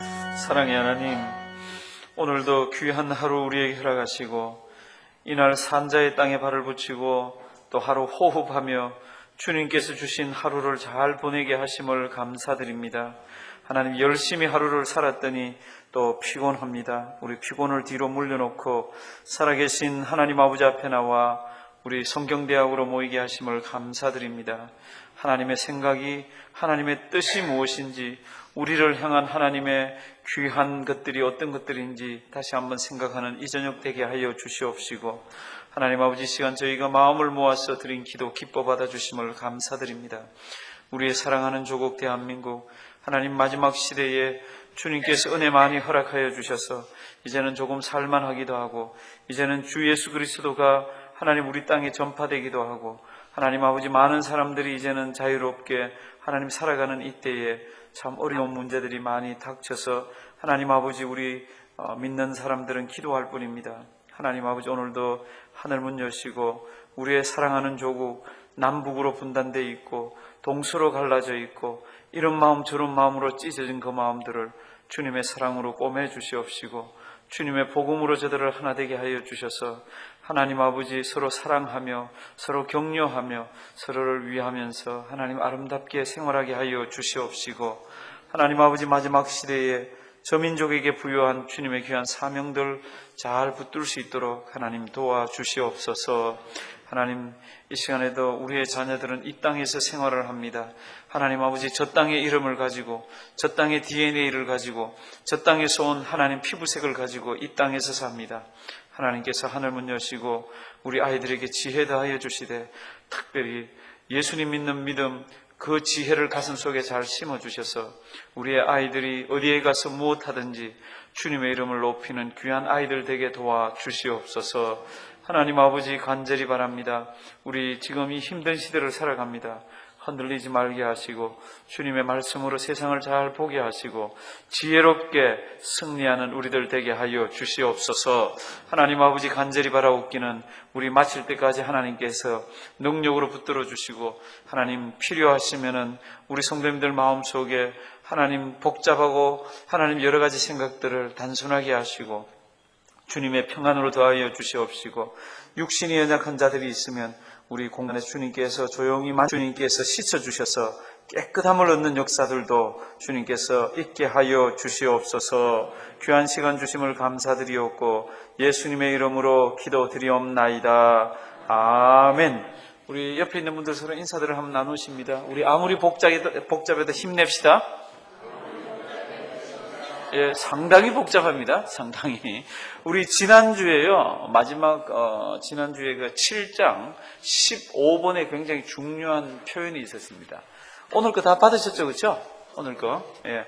사랑의 하나님, 오늘도 귀한 하루 우리에게 허락하시고 이날 산자의 땅에 발을 붙이고 또 하루 호흡하며 주님께서 주신 하루를 잘 보내게 하심을 감사드립니다. 하나님, 열심히 하루를 살았더니 또 피곤합니다. 우리 피곤을 뒤로 물려놓고 살아계신 하나님 아버지 앞에 나와 우리 성경대학으로 모이게 하심을 감사드립니다. 하나님의 생각이, 하나님의 뜻이 무엇인지, 우리를 향한 하나님의 귀한 것들이 어떤 것들인지 다시 한번 생각하는 이 저녁 되게 하여 주시옵시고, 하나님 아버지, 시간 저희가 마음을 모아서 드린 기도 기뻐 받아주심을 감사드립니다. 우리의 사랑하는 조국 대한민국, 하나님 마지막 시대에 주님께서 은혜 많이 허락하여 주셔서 이제는 조금 살만하기도 하고, 이제는 주 예수 그리스도가 하나님 우리 땅에 전파되기도 하고, 하나님 아버지, 많은 사람들이 이제는 자유롭게 하나님 살아가는 이때에 참 어려운 문제들이 많이 닥쳐서 하나님 아버지, 우리 믿는 사람들은 기도할 뿐입니다. 하나님 아버지, 오늘도 하늘문 여시고 우리의 사랑하는 조국 남북으로 분단되어 있고 동서로 갈라져 있고 이런 마음 저런 마음으로 찢어진 그 마음들을 주님의 사랑으로 꼬매 주시옵시고, 주님의 복음으로 저들을 하나 되게 하여 주셔서 하나님 아버지, 서로 사랑하며 서로 격려하며 서로를 위하면서 하나님 아름답게 생활하게 하여 주시옵시고, 하나님 아버지, 마지막 시대에 저민족에게 부여한 주님의 귀한 사명들 잘 붙들 수 있도록 하나님 도와주시옵소서. 하나님, 이 시간에도 우리의 자녀들은 이 땅에서 생활을 합니다. 하나님 아버지, 저 땅의 이름을 가지고, 저 땅의 DNA를 가지고, 저 땅에서 온 하나님 피부색을 가지고 이 땅에서 삽니다. 하나님께서 하늘문 여시고 우리 아이들에게 지혜 더하여 주시되, 특별히 예수님 믿는 믿음, 그 지혜를 가슴 속에 잘 심어주셔서 우리의 아이들이 어디에 가서 무엇하든지 주님의 이름을 높이는 귀한 아이들 되게 도와주시옵소서. 하나님 아버지, 간절히 바랍니다. 우리 지금 이 힘든 시대를 살아갑니다. 흔들리지 말게 하시고 주님의 말씀으로 세상을 잘 보게 하시고 지혜롭게 승리하는 우리들 되게 하여 주시옵소서. 하나님 아버지, 간절히 바라옵기는 우리 마칠 때까지 하나님께서 능력으로 붙들어 주시고, 하나님 필요하시면은 우리 성도님들 마음속에 하나님 복잡하고 하나님 여러 가지 생각들을 단순하게 하시고 주님의 평안으로 더하여 주시옵시고, 육신이 연약한 자들이 있으면 우리 공간에 주님께서 조용히 주님께서 씻어주셔서 깨끗함을 얻는 역사들도 주님께서 있게 하여 주시옵소서. 귀한 시간 주심을 감사드리옵고 예수님의 이름으로 기도드리옵나이다. 아멘. 우리 옆에 있는 분들 서로 인사들을 한번 나누십니다. 우리 아무리 복잡해도 힘냅시다. 예, 상당히 복잡합니다. 상당히. 우리 지난주에요, 마지막, 지난주에 그 7장 15번에 굉장히 중요한 표현이 있었습니다. 오늘 거 다 받으셨죠? 그쵸? 오늘 거. 예.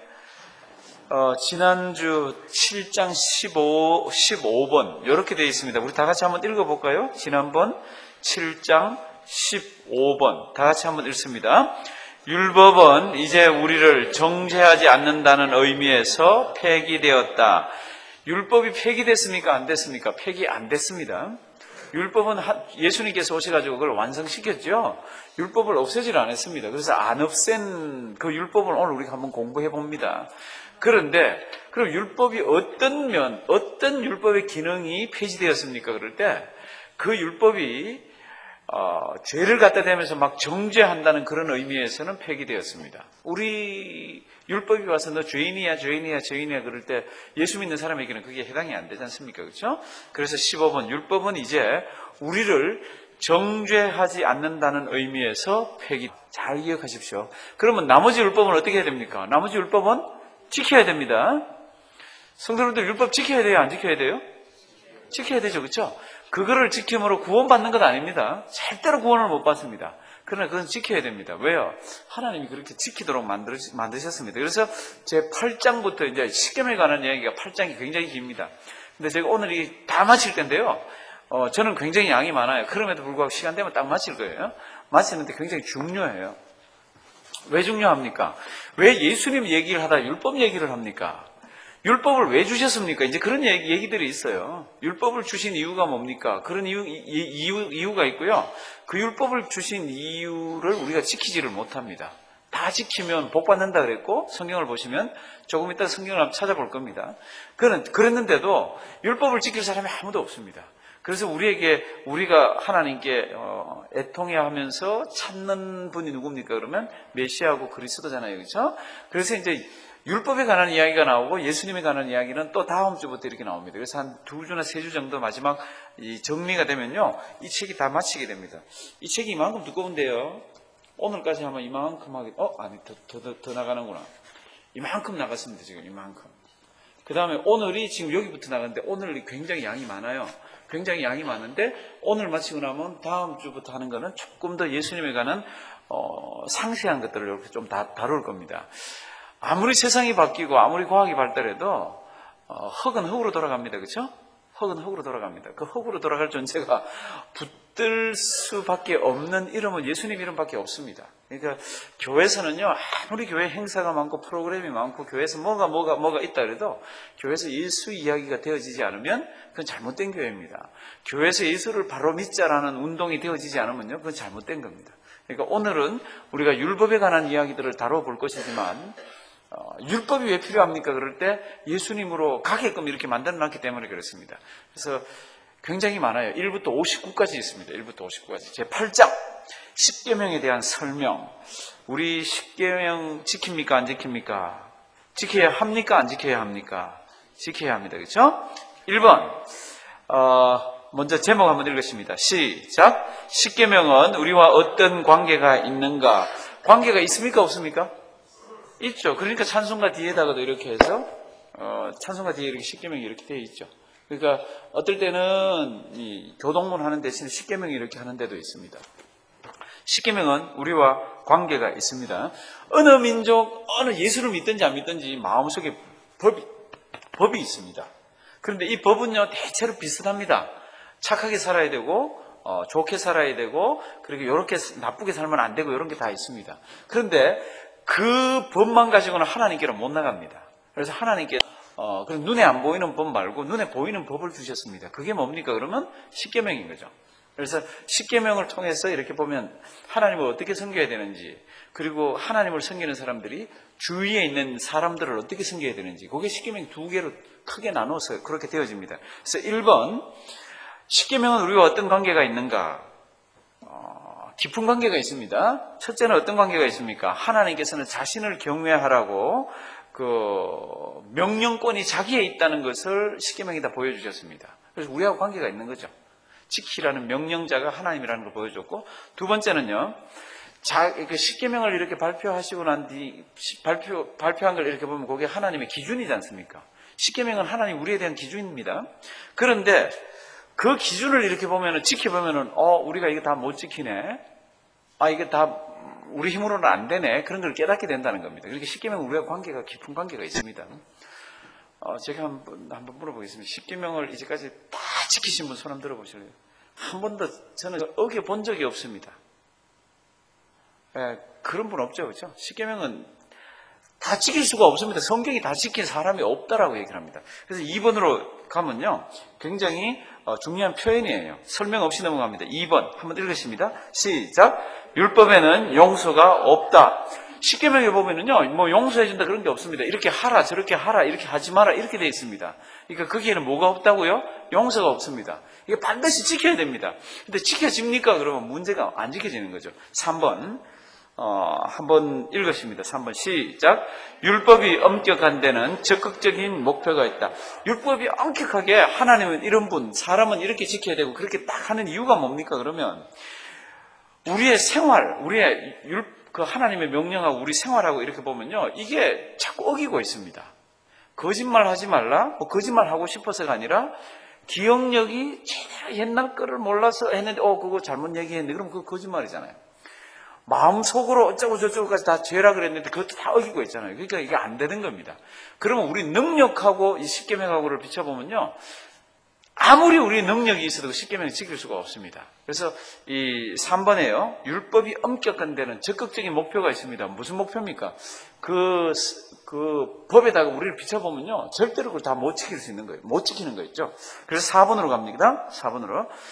지난주 7장 15번. 이렇게 되어 있습니다. 우리 다 같이 한번 읽어볼까요? 지난번 7장 15번. 다 같이 한번 읽습니다. 율법은 이제 우리를 정죄하지 않는다는 의미에서 폐기되었다. 율법이 폐기됐습니까? 안 됐습니까? 폐기 안 됐습니다. 율법은 예수님께서 오셔가지고 그걸 완성시켰죠. 율법을 없애질 않았습니다. 그래서 안 없앤 그 율법을 오늘 우리가 한번 공부해 봅니다. 그런데 그럼 율법이 어떤 율법의 기능이 폐지되었습니까? 그럴 때 그 율법이 죄를 갖다 대면서 막 정죄한다는 그런 의미에서는 폐기되었습니다. 우리 율법이 와서 너 죄인이야 그럴 때 예수 믿는 사람에게는 그게 해당이 안 되지 않습니까? 그렇죠? 그래서 15번, 율법은 이제 우리를 정죄하지 않는다는 의미에서 폐기. 잘 기억하십시오. 그러면 나머지 율법은 어떻게 해야 됩니까? 나머지 율법은 지켜야 됩니다. 성도님들, 율법 지켜야 돼요? 안 지켜야 돼요? 지켜야 되죠. 그렇죠? 그거를 지킴으로 구원받는 것 아닙니다. 절대로 구원을 못 받습니다. 그러나 그건 지켜야 됩니다. 왜요? 하나님이 그렇게 지키도록 만드셨습니다. 그래서 제 8장부터 이제 십계명에 관한 이야기가 8장이 굉장히 깁니다. 근데 제가 오늘 이 다 마칠 텐데요. 저는 굉장히 양이 많아요. 그럼에도 불구하고 시간 되면 딱 마칠 거예요. 마치는데 굉장히 중요해요. 왜 중요합니까? 왜 예수님 얘기를 하다 율법 얘기를 합니까? 율법을 왜 주셨습니까? 이제 그런 얘기들이 있어요. 율법을 주신 이유가 뭡니까? 그런 이유가 있고요. 그 율법을 주신 이유를 우리가 지키지를 못합니다. 다 다 지키면 복 받는다 그랬고, 성경을 보시면 조금 이따 성경을 한번 찾아볼 겁니다. 그랬는데도 율법을 지킬 사람이 아무도 없습니다. 그래서 우리가 하나님께 애통해야 하면서 찾는 분이 누굽니까? 그러면 메시아하고 그리스도잖아요. 그렇죠? 그래서 이제 율법에 관한 이야기가 나오고 예수님에 관한 이야기는 또 다음 주부터 이렇게 나옵니다. 그래서 한 2주나 3주 정도 마지막 이 정리가 되면요, 이 책이 다 마치게 됩니다. 이 책이 이만큼 두꺼운데요, 오늘까지 하면 이만큼 하게, 아니, 더 나가는구나. 이만큼 나갔습니다, 지금 이만큼. 그 다음에 오늘이 지금 여기부터 나갔는데, 오늘 굉장히 양이 많아요. 굉장히 양이 많은데, 오늘 마치고 나면 다음 주부터 하는 거는 조금 더 예수님에 관한, 상세한 것들을 이렇게 좀 다룰 겁니다. 아무리 세상이 바뀌고, 아무리 과학이 발달해도, 흙은 흙으로 돌아갑니다. 그렇죠? 흙은 흙으로 돌아갑니다. 그 흙으로 돌아갈 존재가 붙들 수밖에 없는 이름은 예수님 이름밖에 없습니다. 그러니까 교회에서는요, 아무리 교회 행사가 많고 프로그램이 많고 교회에서 뭐가 있다 그래도 교회에서 예수 이야기가 되어지지 않으면 그건 잘못된 교회입니다. 교회에서 예수를 바로 믿자라는 운동이 되어지지 않으면요, 그건 잘못된 겁니다. 그러니까 오늘은 우리가 율법에 관한 이야기들을 다뤄볼 것이지만, 율법이 왜 필요합니까? 그럴 때 예수님으로 가게끔 이렇게 만들어놨기 때문에 그렇습니다. 그래서 굉장히 많아요. 1부터 59까지 있습니다. 1부터 59까지. 제 8장 10계명에 대한 설명. 우리 10계명 지킵니까? 안 지킵니까? 지켜야 합니까? 안 지켜야 합니까? 지켜야 합니다. 그렇죠? 1번 먼저 제목 한번 읽겠습니다. 시작. 10계명은 우리와 어떤 관계가 있는가? 관계가 있습니까? 없습니까? 있죠. 그러니까 찬송가 뒤에다가도 이렇게 해서 찬송가 뒤에 이렇게 10계명이 이렇게 되어 있죠. 그러니까 어떨 때는 이 교동문 하는 대신에 10계명이 이렇게 하는 데도 있습니다. 10계명은 우리와 관계가 있습니다. 어느 민족, 어느 예수를 믿든지 안 믿든지 마음속에 법이 있습니다. 그런데 이 법은요, 대체로 비슷합니다. 착하게 살아야 되고, 좋게 살아야 되고, 그리고 이렇게 나쁘게 살면 안 되고, 이런 게 다 있습니다. 그런데 그 법만 가지고는 하나님께로 못 나갑니다. 그래서 하나님께 눈에 안 보이는 법 말고 눈에 보이는 법을 주셨습니다. 그게 뭡니까? 그러면 10계명인 거죠. 그래서 10계명을 통해서 이렇게 보면 하나님을 어떻게 섬겨야 되는지, 그리고 하나님을 섬기는 사람들이 주위에 있는 사람들을 어떻게 섬겨야 되는지, 그게 10계명 2개로 크게 나눠서 그렇게 되어집니다. 그래서 1번 10계명은 우리와 어떤 관계가 있는가? 깊은 관계가 있습니다. 첫째는 어떤 관계가 있습니까? 하나님께서는 자신을 경외하라고 그 명령권이 자기에 있다는 것을 10계명이 다 보여주셨습니다. 그래서 우리하고 관계가 있는 거죠. 지키라는 명령자가 하나님이라는 걸 보여줬고, 두 번째는요, 10계명을 이렇게 발표하시고 난 뒤 발표한 걸 이렇게 보면 그게 하나님의 기준이지 않습니까? 10계명은 하나님 우리에 대한 기준입니다. 그런데 그 기준을 이렇게 보면은, 지켜보면은, 우리가 이거 다 못 지키네. 이게 다 우리 힘으로는 안 되네. 그런 걸 깨닫게 된다는 겁니다. 그렇게 10계명은 우리와 관계가, 깊은 관계가 있습니다. 제가 한번 물어보겠습니다. 10계명을 이제까지 다 지키신 분 손 한번 들어보실래요? 한 번도 저는 어겨본 적이 없습니다. 그런 분 없죠, 그렇죠? 10계명은 다 지킬 수가 없습니다. 성경이 다 지킨 사람이 없다라고 얘기를 합니다. 그래서 2번으로 가면요, 굉장히 중요한 표현이에요. 설명 없이 넘어갑니다. 2번 한번 읽으십니다. 시작. 율법에는 용서가 없다. 10계명에 보면은요, 뭐 용서해준다 그런 게 없습니다. 이렇게 하라, 저렇게 하라, 이렇게 하지 마라, 이렇게 되어 있습니다. 그러니까 거기에는 뭐가 없다고요? 용서가 없습니다. 이게 반드시 지켜야 됩니다. 근데 지켜집니까? 그러면 문제가 안 지켜지는 거죠. 3번 한번 읽으십니다. 3번 시작. 율법이 엄격한 데는 적극적인 목표가 있다. 율법이 엄격하게, 하나님은 이런 분, 사람은 이렇게 지켜야 되고 그렇게 딱 하는 이유가 뭡니까? 그러면 우리의 생활, 그 하나님의 명령하고 우리 생활하고 이렇게 보면요, 이게 자꾸 어기고 있습니다. 거짓말 하지 말라, 뭐 거짓말 하고 싶어서가 아니라 기억력이 제대로 옛날 거를 몰라서 했는데 그거 잘못 얘기했는데, 그럼 그거 거짓말이잖아요. 마음속으로 어쩌고 저쩌고까지 다 죄라 그랬는데 그것도 다 어기고 있잖아요. 그러니까 이게 안 되는 겁니다. 그러면 우리 능력하고 이 10계명하고를 비춰보면요, 아무리 우리 능력이 있어도 10계명을 지킬 수가 없습니다. 그래서 이 3번에요. 율법이 엄격한 데는 적극적인 목표가 있습니다. 무슨 목표입니까? 그 법에다가 우리를 비춰보면요, 절대로 그걸 다 못 지킬 수 있는 거예요. 못 지키는 거 있죠. 그래서 4번으로 갑니다. 4번으로.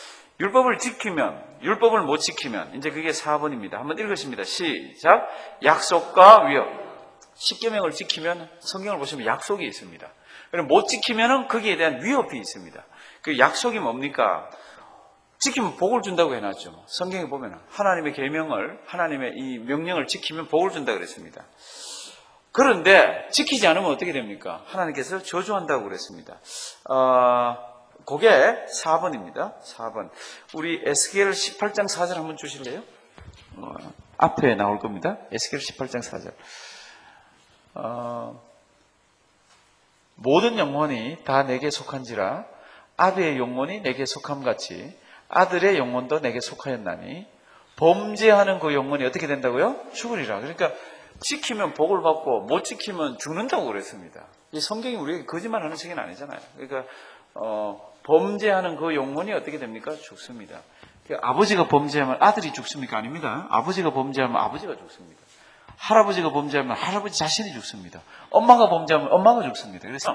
율법을 지키면, 율법을 못 지키면, 이제 그게 4번입니다. 한번 읽으십니다. 시작. 약속과 위협. 십계명을 지키면 성경을 보시면 약속이 있습니다. 그리고 못 지키면은 거기에 대한 위협이 있습니다. 그 약속이 뭡니까? 지키면 복을 준다고 해놨죠. 성경에 보면 하나님의 계명을, 하나님의 이 명령을 지키면 복을 준다고 그랬습니다. 그런데 지키지 않으면 어떻게 됩니까? 하나님께서 저주한다고 그랬습니다. 그게 4번입니다. 4번. 우리 에스겔 18장 4절 한번 주실래요? 앞에 나올 겁니다. 에스겔 18장 4절. 모든 영혼이 다 내게 속한지라 아비의 영혼이 내게 속함같이 아들의 영혼도 내게 속하였나니 범죄하는 그 영혼이 어떻게 된다고요? 죽으리라. 그러니까 지키면 복을 받고 못 지키면 죽는다고 그랬습니다. 이 성경이 우리에게 거짓말하는 책은 아니잖아요. 그러니까 범죄하는 그 영혼이 어떻게 됩니까? 죽습니다. 그러니까 아버지가 범죄하면 아들이 죽습니까? 아닙니다. 아버지가 범죄하면 아버지가 죽습니다. 할아버지가 범죄하면 할아버지 자신이 죽습니다. 엄마가 범죄하면 엄마가 죽습니다. 그래서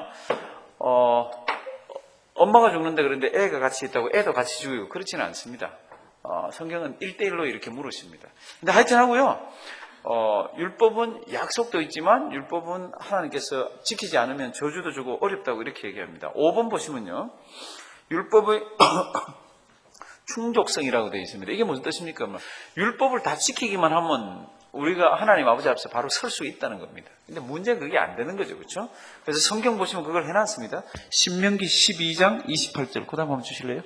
엄마가 죽는데 그런데 애가 같이 있다고 애도 같이 죽이고 그렇지는 않습니다. 성경은 1대1로 이렇게 물으십니다. 근데 하여튼 하고요. 율법은 약속도 있지만 율법은 하나님께서 지키지 않으면 저주도 주고 어렵다고 이렇게 얘기합니다. 5번 보시면요. 율법의 충족성이라고 되어 있습니다. 이게 무슨 뜻입니까? 율법을 다 지키기만 하면 우리가 하나님 아버지 앞에서 바로 설 수 있다는 겁니다. 근데 문제는 그게 안 되는 거죠. 그렇죠? 그래서 성경 보시면 그걸 해놨습니다. 신명기 12장 28절. 그 다음 한번 주실래요?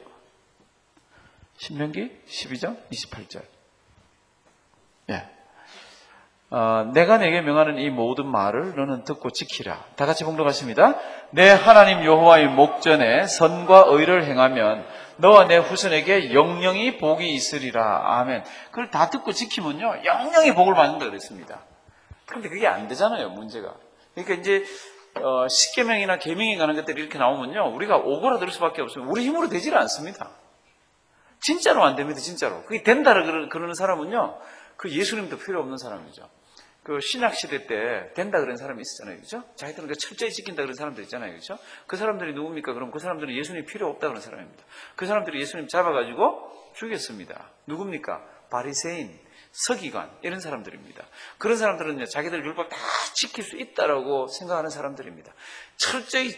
신명기 12장 28절. 예. 내가 내게 명하는 이 모든 말을 너는 듣고 지키라. 다 같이 봉독하십니다. 내 하나님 여호와의 목전에 선과 의를 행하면 너와 내 후손에게 영영이 복이 있으리라. 아멘. 그걸 다 듣고 지키면요 영영이 복을 받는다 그랬습니다. 그런데 그게 안 되잖아요. 문제가. 그러니까 이제 십계명이나 계명에 관한 것들이 이렇게 나오면요 우리가 오그라들 수밖에 없어요. 우리 힘으로 되지를 않습니다. 진짜로 안 됩니다. 진짜로. 그게 된다 그러는 사람은요 그 예수님도 필요 없는 사람이죠. 그 신학시대 때 된다 그런 사람이 있었잖아요. 그죠? 자기들은 그 철저히 지킨다 그런 사람들 있잖아요. 그죠? 그 사람들이 누굽니까? 그럼 그 사람들은 예수님 필요 없다 그런 사람입니다. 그 사람들이 예수님 잡아가지고 죽였습니다. 누굽니까? 바리새인, 서기관 이런 사람들입니다. 그런 사람들은 자기들 율법 다 지킬 수 있다라고 생각하는 사람들입니다. 철저히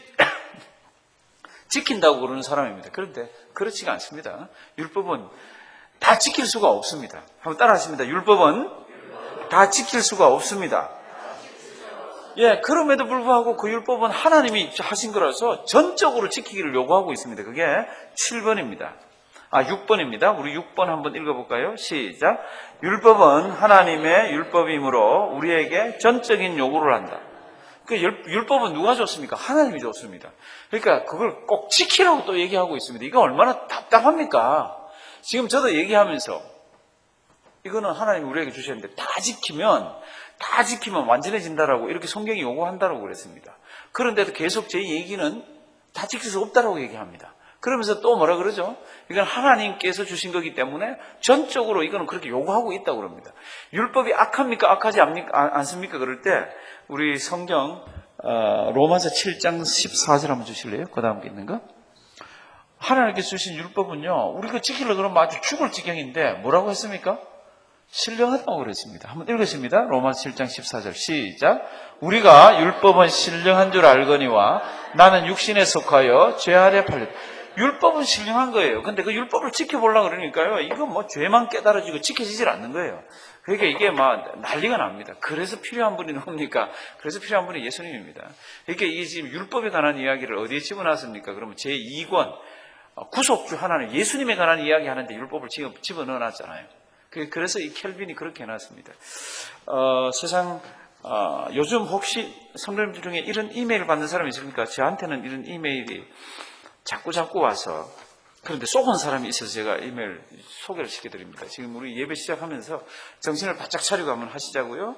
지킨다고 그러는 사람입니다. 그런데 그렇지가 않습니다. 율법은 다 지킬 수가 없습니다. 한번 따라 하십니다. 율법은 다 지킬 수가 없습니다. 예, 그럼에도 불구하고 그 율법은 하나님이 하신 거라서 전적으로 지키기를 요구하고 있습니다. 그게 7번입니다. 6번입니다. 우리 6번 한번 읽어볼까요? 시작. 율법은 하나님의 율법이므로 우리에게 전적인 요구를 한다. 그 율법은 누가 줬습니까? 하나님이 줬습니다. 그러니까 그걸 꼭 지키라고 또 얘기하고 있습니다. 이거 얼마나 답답합니까? 지금 저도 얘기하면서 이거는 하나님이 우리에게 주셨는데 다 지키면 완전해진다라고 이렇게 성경이 요구한다라고 그랬습니다. 그런데도 계속 제 얘기는 다 지킬 수 없다라고 얘기합니다. 그러면서 또 뭐라 그러죠? 이건 하나님께서 주신 거기 때문에 전적으로 이거는 그렇게 요구하고 있다고 그럽니다. 율법이 악합니까? 악하지 않습니까? 그럴 때 우리 성경 로마서 7장 14절 한번 주실래요? 그 다음 게 있는 거? 하나님께서 주신 율법은요 우리가 지키려고 그러면 아주 죽을 지경인데 뭐라고 했습니까? 신령하다고 그랬습니다. 한번 읽으십니다. 로마서 7장 14절 시작. 우리가 율법은 신령한 줄 알거니와 나는 육신에 속하여 죄 아래 팔렸다. 율법은 신령한 거예요. 근데 그 율법을 지켜보려고 그러니까요. 이거 뭐 죄만 깨달아지고 지켜지질 않는 거예요. 그러니까 이게 막 난리가 납니다. 그래서 필요한 분이 누굽니까? 그래서 필요한 분이 예수님입니다. 그러니까 이게 지금 율법에 관한 이야기를 어디에 집어놨습니까? 그러면 제2권 구속주 하나님 예수님에 관한 이야기 하는데 율법을 지금 집어넣어놨잖아요. 그래서 이 켈빈이 그렇게 해놨습니다. 세상 요즘 혹시 성도님들 중에 이런 이메일 받는 사람이 있습니까? 저한테는 이런 이메일이 자꾸 와서 그런데 쏘은 사람이 있어서 제가 이메일 소개를 시켜드립니다. 지금 우리 예배 시작하면서 정신을 바짝 차리고 한번 하시자고요.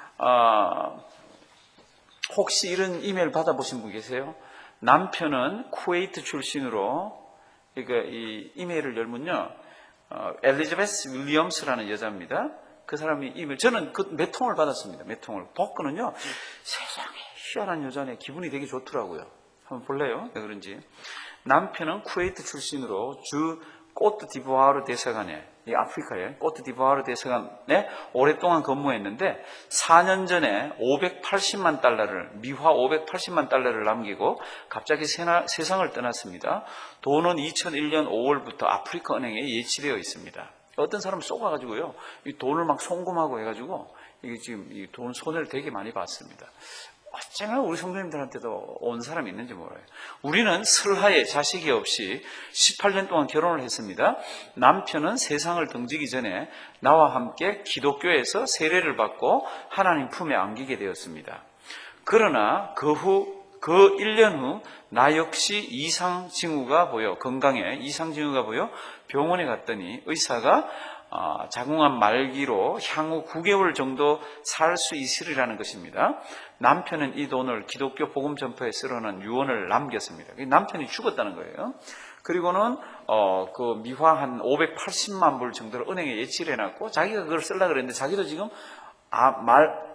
혹시 이런 이메일 받아보신 분 계세요? 남편은 쿠웨이트 출신으로 그러니까 이 이메일을 열면요. 엘리자베스 윌리엄스라는 여자입니다. 그 사람이 이메일, 저는 그 몇 통을 받았습니다. 몇 통을. 복근은요, 세상에 희한한 여자네. 기분이 되게 좋더라고요. 한번 볼래요? 왜 그런지. 남편은 쿠웨이트 출신으로 주 꼬트디부아르 대사관에, 이 아프리카의 꼬트디부아르 대사관에 오랫동안 근무했는데 4년 전에 580만 달러를, 미화 580만 달러를 남기고 갑자기 세상을 떠났습니다. 돈은 2001년 5월부터 아프리카 은행에 예치되어 있습니다. 어떤 사람 쏘가가지고요, 이 돈을 막 송금하고 해가지고 이게 지금 이 돈 손해를 되게 많이 봤습니다. 어쩌면 우리 성도님들한테도 온 사람이 있는지 몰라요. 우리는 설하에 자식이 없이 18년 동안 결혼을 했습니다. 남편은 세상을 등지기 전에 나와 함께 기독교에서 세례를 받고 하나님 품에 안기게 되었습니다. 그러나 그 1년 후 나 역시 이상 징후가 보여, 건강에 이상 징후가 보여 병원에 갔더니 의사가 자궁암 말기로 향후 9개월 정도 살 수 있으리라는 것입니다. 남편은 이 돈을 기독교 복음 전파에 쓰려는 유언을 남겼습니다. 남편이 죽었다는 거예요. 그리고는 그 미화 한 580만 불 정도를 은행에 예치를 해놨고 자기가 그걸 쓰려고 그랬는데 자기도 지금 암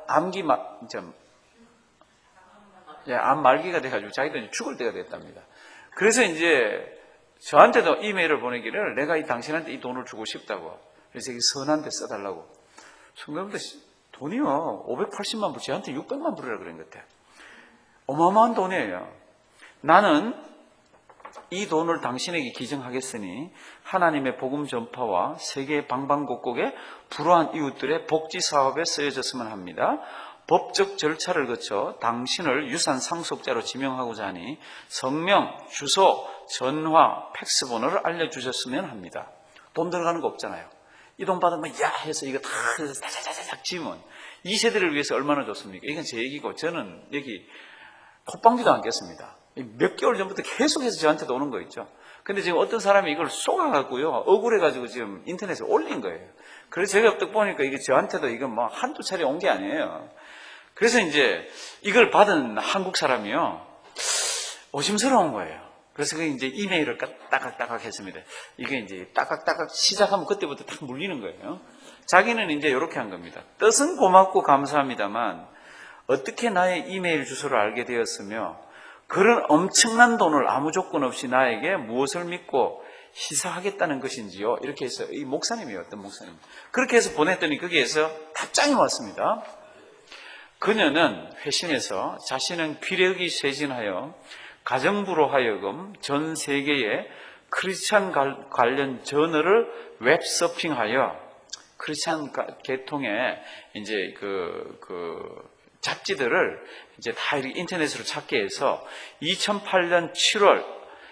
말기가 돼가지고 자기도 이제 죽을 때가 됐답니다. 그래서 이제 저한테도 이메일을 보내기를 내가 당신한테 이 돈을 주고 싶다고. 그래서 이게 선한 데 써달라고. 성도님들 돈이요 580만 불, 저한테 600만 불이라 그런 것 같아요. 어마어마한 돈이에요. 나는 이 돈을 당신에게 기증하겠으니 하나님의 복음 전파와 세계 방방곡곡에 불우한 이웃들의 복지 사업에 쓰여졌으면 합니다. 법적 절차를 거쳐 당신을 유산 상속자로 지명하고자 하니 성명, 주소, 전화, 팩스 번호를 알려주셨으면 합니다. 돈 들어가는 거 없잖아요. 이 돈 받으면 야 해서 이거 다 다다다닥 지면 이 세대를 위해서 얼마나 좋습니까? 이건 제 얘기고 저는 여기 콧방귀도 안 꼈습니다. 몇 개월 전부터 계속해서 저한테도 오는 거 있죠. 근데 지금 어떤 사람이 이걸 쏘아갖고요, 억울해가지고 지금 인터넷에 올린 거예요. 그래서 제가 딱 보니까 이게 저한테도 이건 뭐 한두 차례 온 게 아니에요. 그래서 이제 이걸 받은 한국 사람이요, 오심스러운 거예요. 그래서 그 이제 이메일을 따깍따깍 했습니다. 이게 이제 따깍따깍 시작하면 그때부터 딱 물리는 거예요. 자기는 이제 이렇게 한 겁니다. 뜻은 고맙고 감사합니다만 어떻게 나의 이메일 주소를 알게 되었으며 그런 엄청난 돈을 아무 조건 없이 나에게 무엇을 믿고 희사하겠다는 것인지요. 이렇게 해서 이 목사님이에요. 어떤 목사님. 그렇게 해서 보냈더니 거기에서 답장이 왔습니다. 그녀는 회심해서 자신은 귀력이 쇄진하여 가정부로 하여금 전 세계에 크리스찬 관련 저널을 웹서핑하여 크리스찬 계통의 이제 그 잡지들을 이제 다 이렇게 인터넷으로 찾게 해서 2008년 7월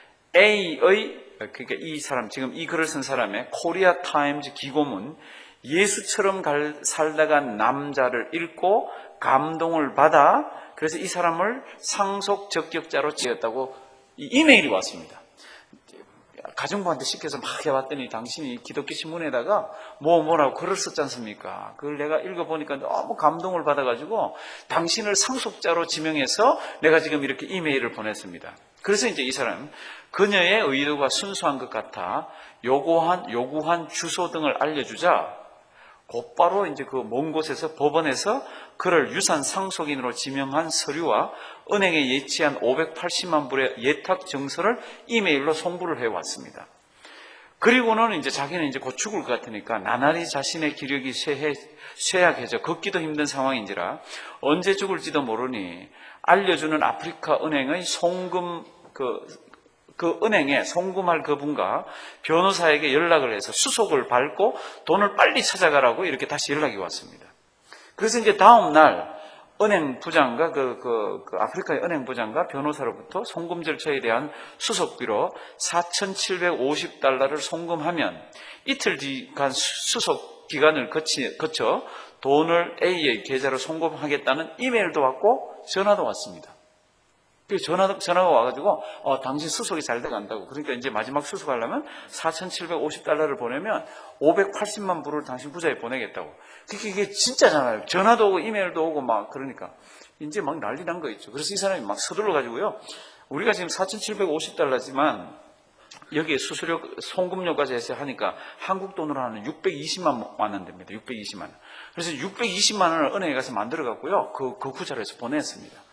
그러니까 이 사람, 지금 이 글을 쓴 사람의 코리아 타임즈 기고문, 예수처럼 살다가 남자를 읽고 감동을 받아 그래서 이 사람을 상속 적격자로 지었다고 이메일이 왔습니다. 가정부한테 시켜서 막 해봤더니 당신이 기독교 신문에다가 뭐라고 글을 썼지 않습니까? 그걸 내가 읽어보니까 너무 감동을 받아가지고 당신을 상속자로 지명해서 내가 지금 이렇게 이메일을 보냈습니다. 그래서 이제 이 사람, 그녀의 의도가 순수한 것 같아 요구한 주소 등을 알려주자 곧바로 이제 그 먼 곳에서 법원에서 그를 유산 상속인으로 지명한 서류와 은행에 예치한 580만 불의 예탁 증서를 이메일로 송부를 해왔습니다. 그리고는 이제 자기는 이제 곧 죽을 것 같으니까 나날이 자신의 기력이 쇠약해져 걷기도 힘든 상황인지라 언제 죽을지도 모르니 알려주는 아프리카 은행의 송금 그 은행에 송금할 그분과 변호사에게 연락을 해서 수속을 밟고 돈을 빨리 찾아가라고 이렇게 다시 연락이 왔습니다. 그래서 이제 다음 날 은행 부장과 그 아프리카의 은행 부장과 변호사로부터 송금 절차에 대한 수속비로 4,750달러를 송금하면 이틀 뒤간 수속 기간을 거쳐 돈을 A의 계좌로 송금하겠다는 이메일도 왔고 전화도 왔습니다. 전화가 와가지고 당신 수속이 잘 돼간다고. 그러니까 이제 마지막 수속하려면 4,750달러를 보내면 580만 불을 당신 부자에 보내겠다고. 이게 진짜잖아요. 전화도 오고 이메일도 오고 막 그러니까 이제 막 난리 난 거 있죠. 그래서 이 사람이 막 서둘러 가지고요. 우리가 지금 4,750달러지만 여기에 수수료 송금료까지 해서 하니까 한국 돈으로 하는 620만 원 됩니다. 620만 원. 그래서 620만 원을 은행에 가서 만들어 갖고요. 그 구자로 해서 보냈습니다.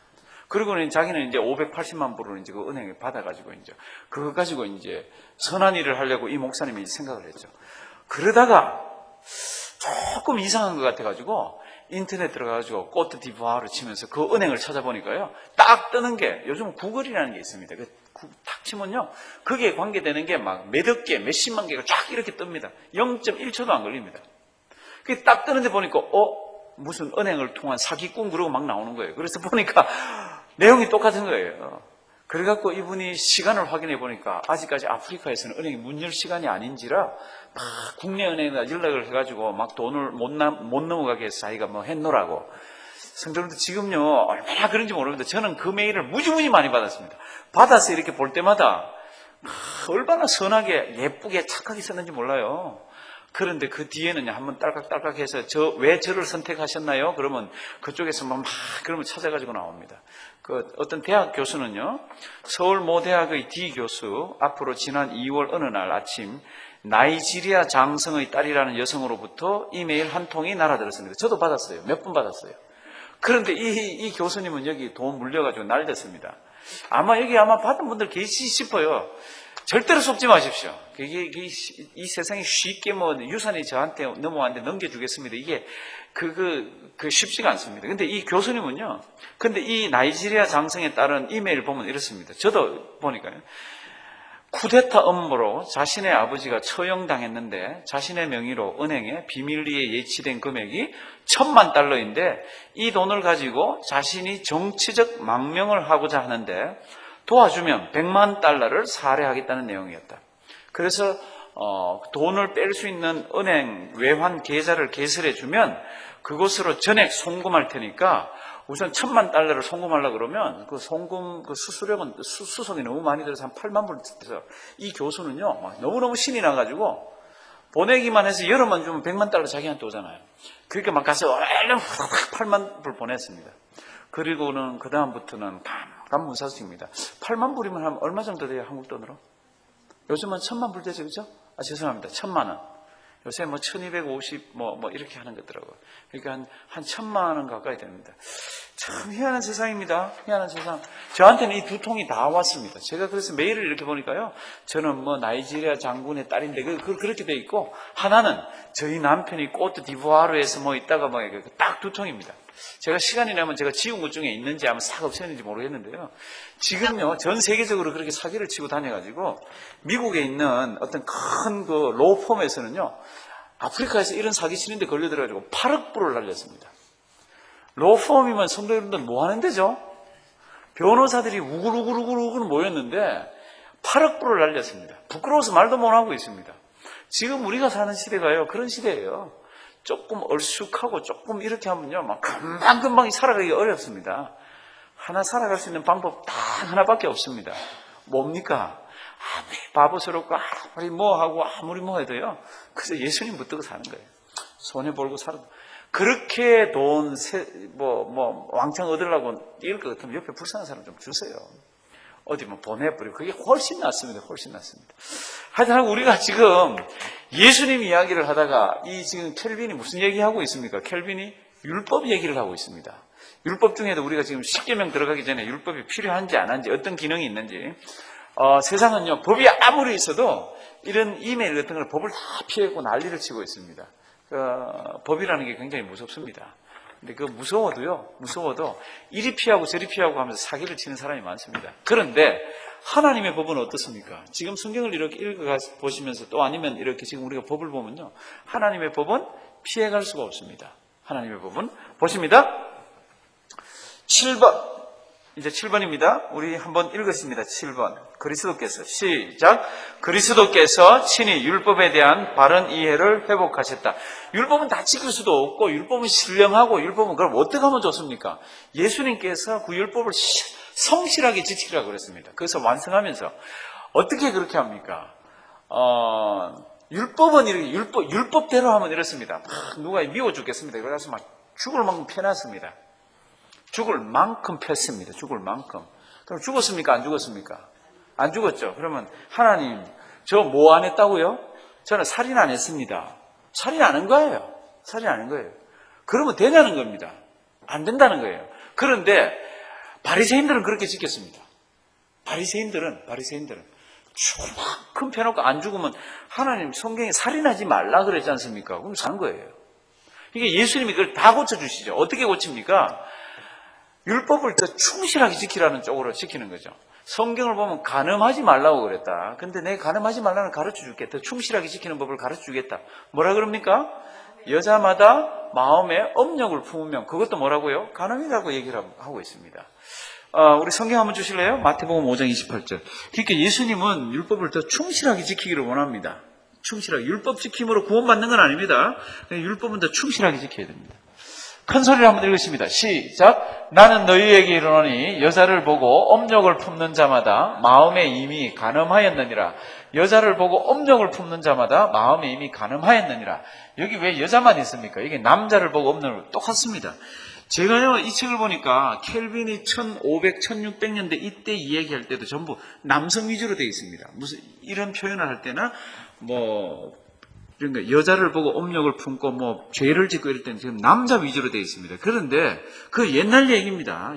그리고는 자기는 이제 580만 불을 이제 그 은행에 받아가지고 이제 그거 가지고 이제 선한 일을 하려고 이 목사님이 생각을 했죠. 그러다가 조금 이상한 것 같아가지고 인터넷 들어가가지고 꼬트 디부아르 치면서 그 은행을 찾아보니까요, 딱 뜨는 게 요즘 구글이라는 게 있습니다. 딱 치면요, 그게 관계되는 게 막 몇억 개, 몇십만 개가 쫙 이렇게 뜹니다. 0.1초도 안 걸립니다. 그게 딱 뜨는데 보니까 무슨 은행을 통한 사기꾼 그러고 막 나오는 거예요. 그래서 보니까 내용이 똑같은 거예요. 그래갖고 이분이 시간을 확인해 보니까 아직까지 아프리카에서는 은행이 문 열 시간이 아닌지라 막 국내 은행에 연락을 해가지고 막 돈을 못 넘어가게 해서 자기가 뭐 했노라고. 성도님들 지금요, 얼마나 그런지 모르는데 저는 그 메일을 무지무지 많이 받았습니다. 받아서 이렇게 볼 때마다 얼마나 선하게 예쁘게 착하게 썼는지 몰라요. 그런데 그 뒤에는 한번 딸깍딸깍 해서 왜 저를 선택하셨나요? 그러면 그쪽에서 막 그러면 찾아가지고 나옵니다. 그 어떤 대학 교수는요, 서울 모 대학의 D 교수 앞으로 지난 2월 어느 날 아침 나이지리아 장성의 딸이라는 여성으로부터 이메일 한 통이 날아들었습니다. 저도 받았어요. 몇 분 받았어요. 그런데 이 교수님은 여기 돈 물려가지고 날렸습니다. 여기 받은 분들 계시 싶어요. 절대로 속지 마십시오. 이 세상에 쉽게 유산이 저한테 넘어왔는데 넘겨주겠습니다. 이게 쉽지가 않습니다. 근데 이 교수님은요, 근데 이 나이지리아 장성에 따른 이메일 보면 이렇습니다. 저도 보니까요. 쿠데타 음모로 자신의 아버지가 처형당했는데 자신의 명의로 은행에 비밀리에 예치된 금액이 $10,000,000인데 이 돈을 가지고 자신이 정치적 망명을 하고자 하는데 도와주면 $10,000,000를 살해하겠다는 내용이었다. 그래서 돈을 뺄 수 있는 은행 외환 계좌를 개설해주면 그곳으로 전액 송금할 테니까 우선 $10,000,000를 송금하려고 그러면 그 송금 수수료는 수속이 너무 많이 들어서 한 80,000불 들어서 이 교수는요 너무너무 신이 나가지고 보내기만 해서 열흘만 주면 $10,000,000 자기한테 오잖아요. 그러니까 막 가서 얼른 80,000불 보냈습니다. 그리고는 그 다음부터는 감문사직입니다. 80,000불이면 한 얼마 정도 돼요, 한국 돈으로? 요즘은 1,000,000불 되죠, 그죠? 죄송합니다. 1,000,000원. 요새 1250 이렇게 하는 거더라고요. 그러니까 한 1,000,000원 가까이 됩니다. 참 희한한 세상입니다. 희한한 세상. 저한테는 이 두 통이 다 왔습니다. 제가 그래서 메일을 이렇게 보니까요, 저는 나이지리아 장군의 딸인데 그렇게 돼 있고, 하나는 저희 남편이 꼬트 디부아르에서 있다가 딱 두 통입니다. 제가 시간이 나면 제가 지운 것 중에 있는지 아마 싹 없애는지 모르겠는데요. 지금요, 전 세계적으로 그렇게 사기를 치고 다녀가지고, 미국에 있는 어떤 큰 로펌에서는요, 아프리카에서 이런 사기 치는데 걸려들어가지고 8억 불을 날렸습니다. 로펌이면 성도 여러분들 뭐 하는 데죠? 변호사들이 우글우글 모였는데 8억 불을 날렸습니다. 부끄러워서 말도 못하고 있습니다. 지금 우리가 사는 시대가요, 그런 시대예요. 조금 얼쑥하고 조금 이렇게 하면요, 금방금방 살아가기 어렵습니다. 하나 살아갈 수 있는 방법 딱 하나밖에 없습니다. 뭡니까? 아무리 바보스럽고 아무리 하고 아무리 해도요, 그래서 예수님 붙들고 사는 거예요. 손해 벌고 살아. 그렇게 돈 왕창 얻으려고 이럴 것 같으면 옆에 불쌍한 사람 좀 주세요. 어디 보내버리고. 그게 훨씬 낫습니다. 훨씬 낫습니다. 하여튼 우리가 지금 예수님 이야기를 하다가 지금 켈빈이 무슨 얘기하고 있습니까? 켈빈이 율법 얘기를 하고 있습니다. 율법 중에도 우리가 지금 10계명 들어가기 전에 율법이 필요한지 안 한지 어떤 기능이 있는지, 세상은요, 법이 아무리 있어도 이런 이메일 같은 걸 법을 다 피하고 난리를 치고 있습니다. 법이라는 게 굉장히 무섭습니다. 근데 무서워도 이리 피하고 저리 피하고 하면서 사기를 치는 사람이 많습니다. 그런데 하나님의 법은 어떻습니까? 지금 성경을 이렇게 읽어보시면서 또 아니면 이렇게 지금 우리가 법을 보면요, 하나님의 법은 피해갈 수가 없습니다. 하나님의 법은 보십니다. 7번. 이제 7번입니다. 우리 한번 읽었습니다. 7번. 그리스도께서 시작. 그리스도께서 친히 율법에 대한 바른 이해를 회복하셨다. 율법은 다 지킬 수도 없고 율법은 신령하고 율법은 그럼 어떻게 하면 좋습니까? 예수님께서 그 율법을 성실하게 지키라고 그랬습니다. 그래서 완성하면서 어떻게 그렇게 합니까? 율법은 이렇게 율법대로 하면 이렇습니다. 누가 미워 죽겠습니다. 그래서 죽을 만큼 펴놨습니다. 죽을 만큼 폈습니다. 죽을 만큼. 그럼 죽었습니까? 안 죽었습니까? 안 죽었죠. 그러면 하나님, 저 뭐 안 했다고요? 저는 살인 안 했습니다. 살인 안 한 거예요. 살인 안 한 거예요. 그러면 되냐는 겁니다. 안 된다는 거예요. 그런데 바리새인들은 그렇게 지켰습니다. 바리새인들은 주만큼 펴놓고 안 죽으면 하나님 성경에 살인하지 말라 그랬지 않습니까? 그럼 사는 거예요. 이게 예수님이 그걸 다 고쳐주시죠. 어떻게 고칩니까? 율법을 더 충실하게 지키라는 쪽으로 지키는 거죠. 성경을 보면 간음하지 말라고 그랬다. 근데 내가 간음하지 말라는 가르쳐 줄게. 더 충실하게 지키는 법을 가르쳐 주겠다. 뭐라 그럽니까? 여자마다 마음에 업력을 품으면 그것도 뭐라고요? 간음이라고 얘기를 하고 있습니다. 우리 성경 한번 주실래요? 마태복음 5장 28절. 그러니까 예수님은 율법을 더 충실하게 지키기를 원합니다. 충실하게. 율법 지킴으로 구원받는 건 아닙니다. 율법은 더 충실하게 지켜야 됩니다. 큰 소리로 한번 읽겠습니다. 시작. 나는 너희에게 이르노니 여자를 보고 업력을 품는 자마다 마음에 이미 간음하였느니라. 여자를 보고 업력을 품는 자마다 마음에 이미 간음하였느니라. 여기 왜 여자만 있습니까? 이게 남자를 보고 업력을 똑같습니다. 제가요 이 책을 보니까 켈빈이 1500, 1600년대 이때 이야기할 때도 전부 남성 위주로 되어 있습니다. 무슨 이런 표현을 할 때나 그러니까 여자를 보고 업력을 품고 죄를 짓고 이럴 때는 지금 남자 위주로 되어 있습니다. 그런데 그 옛날 얘기입니다.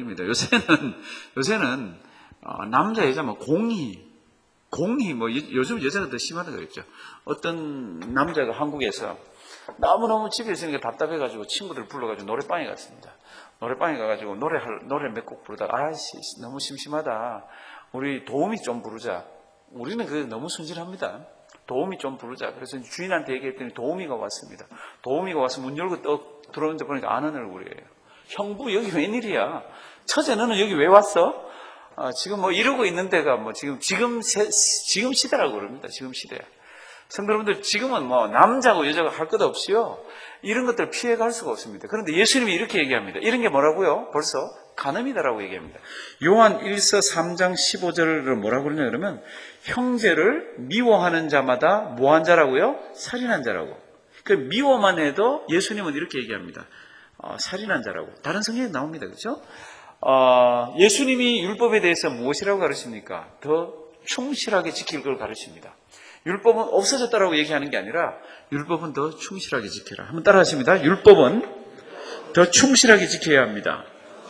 요새는 남자 여자 공희 요즘 여자가 더 심하다 그랬죠. 어떤 남자가 한국에서 너무너무 집에 있으니까 답답해가지고 친구들 불러가지고 노래방에 갔습니다. 노래방에 가가지고 노래 몇 곡 부르다가 아이씨 너무 심심하다. 우리 도우미 좀 부르자. 우리는 그게 너무 순진합니다. 도우미 좀 부르자. 그래서 주인한테 얘기했더니 도우미가 왔습니다. 도우미가 와서 문 열고 들어오는데 보니까 아는 얼굴이에요. 형부 여기 웬일이야? 처제 너는 여기 왜 왔어? 지금 이러고 있는 데가 지금 시대라고 그럽니다. 지금 시대. 성도여러분들 지금은 남자고 여자고 할 것 없이요. 이런 것들 피해갈 수가 없습니다. 그런데 예수님이 이렇게 얘기합니다. 이런 게 뭐라고요? 벌써 간음이다라고 얘기합니다. 요한 1서 3장 15절을 뭐라고 그러냐 그러면 형제를 미워하는 자마다 뭐한 자라고요? 살인한 자라고. 그 미워만 해도 예수님은 이렇게 얘기합니다. 살인한 자라고. 다른 성경에 나옵니다. 그렇죠? 예수님이 율법에 대해서 무엇이라고 가르칩니까? 더 충실하게 지킬 걸 가르칩니다. 율법은 없어졌다라고 얘기하는 게 아니라 율법은 더 충실하게 지켜라. 한번 따라 하십니다. 율법은 더 충실하게 지켜야 합니다.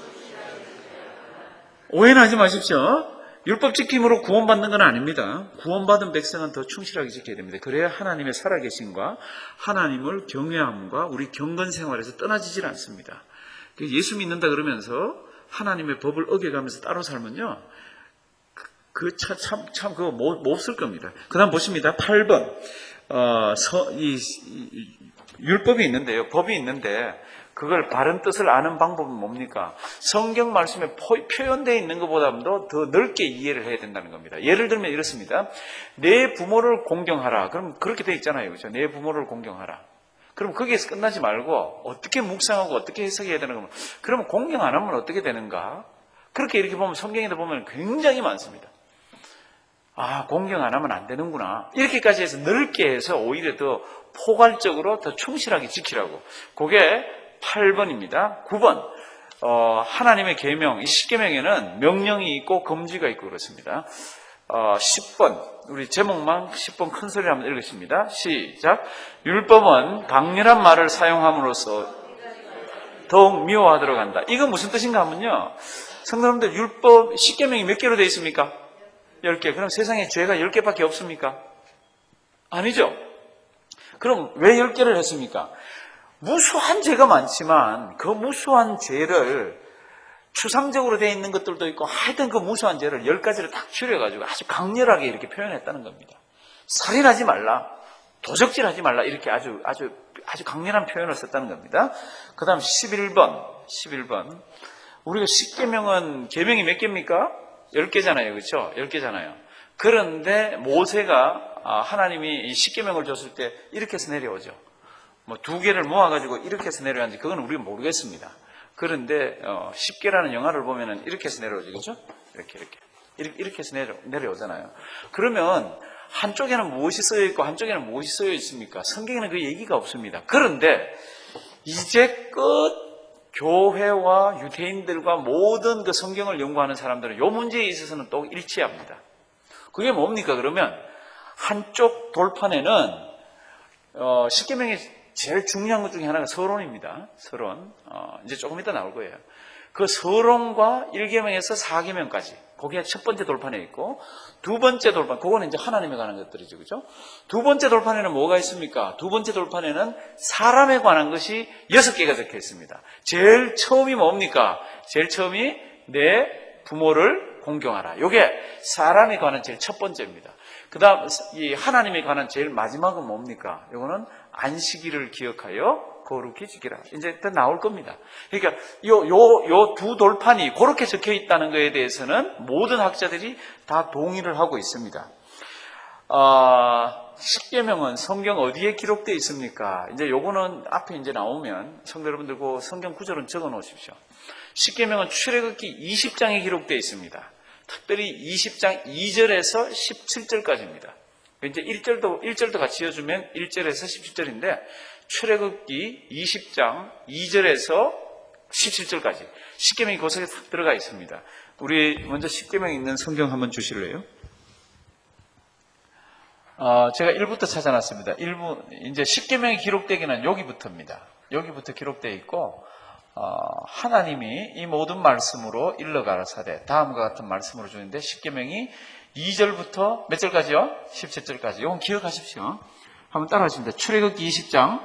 오해는 하지 마십시오. 율법 지킴으로 구원받는 건 아닙니다. 구원받은 백성은 더 충실하게 지켜야 됩니다. 그래야 하나님의 살아계심과 하나님을 경외함과 우리 경건 생활에서 떠나지질 않습니다. 예수 믿는다 그러면서 하나님의 법을 어겨가면서 따로 살면요. 그거 못 쓸 겁니다. 그 다음 보십니다. 8번. 율법이 있는데요. 법이 있는데, 그걸 바른 뜻을 아는 방법은 뭡니까? 성경 말씀에 표현되어 있는 것보다도 더 넓게 이해를 해야 된다는 겁니다. 예를 들면 이렇습니다. 내 부모를 공경하라. 그럼 그렇게 되어 있잖아요. 그렇죠? 내 부모를 공경하라. 그럼 거기에서 끝나지 말고 어떻게 묵상하고 어떻게 해석해야 되는 겁니까? 그러면 공경 안 하면 어떻게 되는가? 그렇게 이렇게 보면 성경에도 보면 굉장히 많습니다. 공경 안 하면 안 되는구나. 이렇게까지 해서 넓게 해서 오히려 더 포괄적으로 더 충실하게 지키라고. 그게 8번입니다. 9번. 하나님의 계명, 이 10계명에는 명령이 있고 금지가 있고 그렇습니다. 10번. 우리 제목만 10번 큰 소리로 한번 읽겠습니다. 시작. 율법은 강렬한 말을 사용함으로써 더욱 미워하도록 한다. 이건 무슨 뜻인가 하면요. 성도님들 율법 10계명이 몇 개로 되어 있습니까? 10개. 그럼 세상에 죄가 10개밖에 없습니까? 아니죠. 그럼 왜 10개를 했습니까? 무수한 죄가 많지만 그 무수한 죄를 추상적으로 되어 있는 것들도 있고 하여튼 그 무수한 죄를 10가지를 딱 줄여가지고 아주 강렬하게 이렇게 표현했다는 겁니다. 살인하지 말라, 도적질하지 말라 이렇게 아주 강렬한 표현을 썼다는 겁니다. 그 다음 11번. 우리가 10계명은 계명이 몇 개입니까? 10개잖아요. 그렇죠? 10개잖아요. 그런데 모세가 하나님이 이 10계명을 줬을 때 이렇게 해서 내려오죠. 2개를 모아가지고 이렇게 해서 내려왔는지 그건 우리가 모르겠습니다. 그런데 10개라는 영화를 보면은 이렇게 해서 내려오죠. 그렇죠? 이렇게 해서 내려오잖아요. 그러면 한쪽에는 무엇이 쓰여 있고 한쪽에는 무엇이 쓰여 있습니까? 성경에는 그 얘기가 없습니다. 그런데 이제껏 교회와 유대인들과 모든 그 성경을 연구하는 사람들은 이 문제에 있어서는 또 일치합니다. 그게 뭡니까? 그러면 한쪽 돌판에는 10계명의 제일 중요한 것 중에 하나가 서론입니다. 서론. 이제 조금 이따 나올 거예요. 그 서론과 1계명에서 4계명까지 거기에 첫 번째 돌판에 있고 두 번째 돌판, 그거는 이제 하나님에 관한 것들이죠. 그죠? 두 번째 돌판에는 뭐가 있습니까? 두 번째 돌판에는 사람에 관한 것이 6개가 적혀 있습니다. 제일 처음이 뭡니까? 제일 처음이 내 부모를 공경하라. 이게 사람에 관한 제일 첫 번째입니다. 그 다음, 이 하나님에 관한 제일 마지막은 뭡니까? 이거는 안식일을 기억하여 거룩히 지키라. 이제 또 나올 겁니다. 그러니까 요 두 돌판이 그렇게 적혀 있다는 것에 대해서는 모든 학자들이 다 동의를 하고 있습니다. 십계명은 성경 어디에 기록되어 있습니까? 이제 요거는 앞에 이제 나오면 성도 여러분들 그 성경 구절은 적어 놓으십시오. 십계명은 출애굽기 20장에 기록되어 있습니다. 특별히 20장 2절에서 17절까지입니다. 이제 1절도 같이 이어주면 1절에서 17절인데 출애굽기 20장 2절에서 17절까지 십계명이 그 속에 딱 들어가 있습니다. 우리 먼저 십계명이 있는 성경 한번 주실래요? 제가 1부터 찾아놨습니다. 1부 이제 십계명이 기록되기는 여기부터입니다. 여기부터 기록되어 있고 하나님이 이 모든 말씀으로 일러가라사대 다음과 같은 말씀으로 주는데 십계명이 2절부터 몇 절까지요? 17절까지. 이건 기억하십시오. 한번 따라하십니다. 출애굽기 20장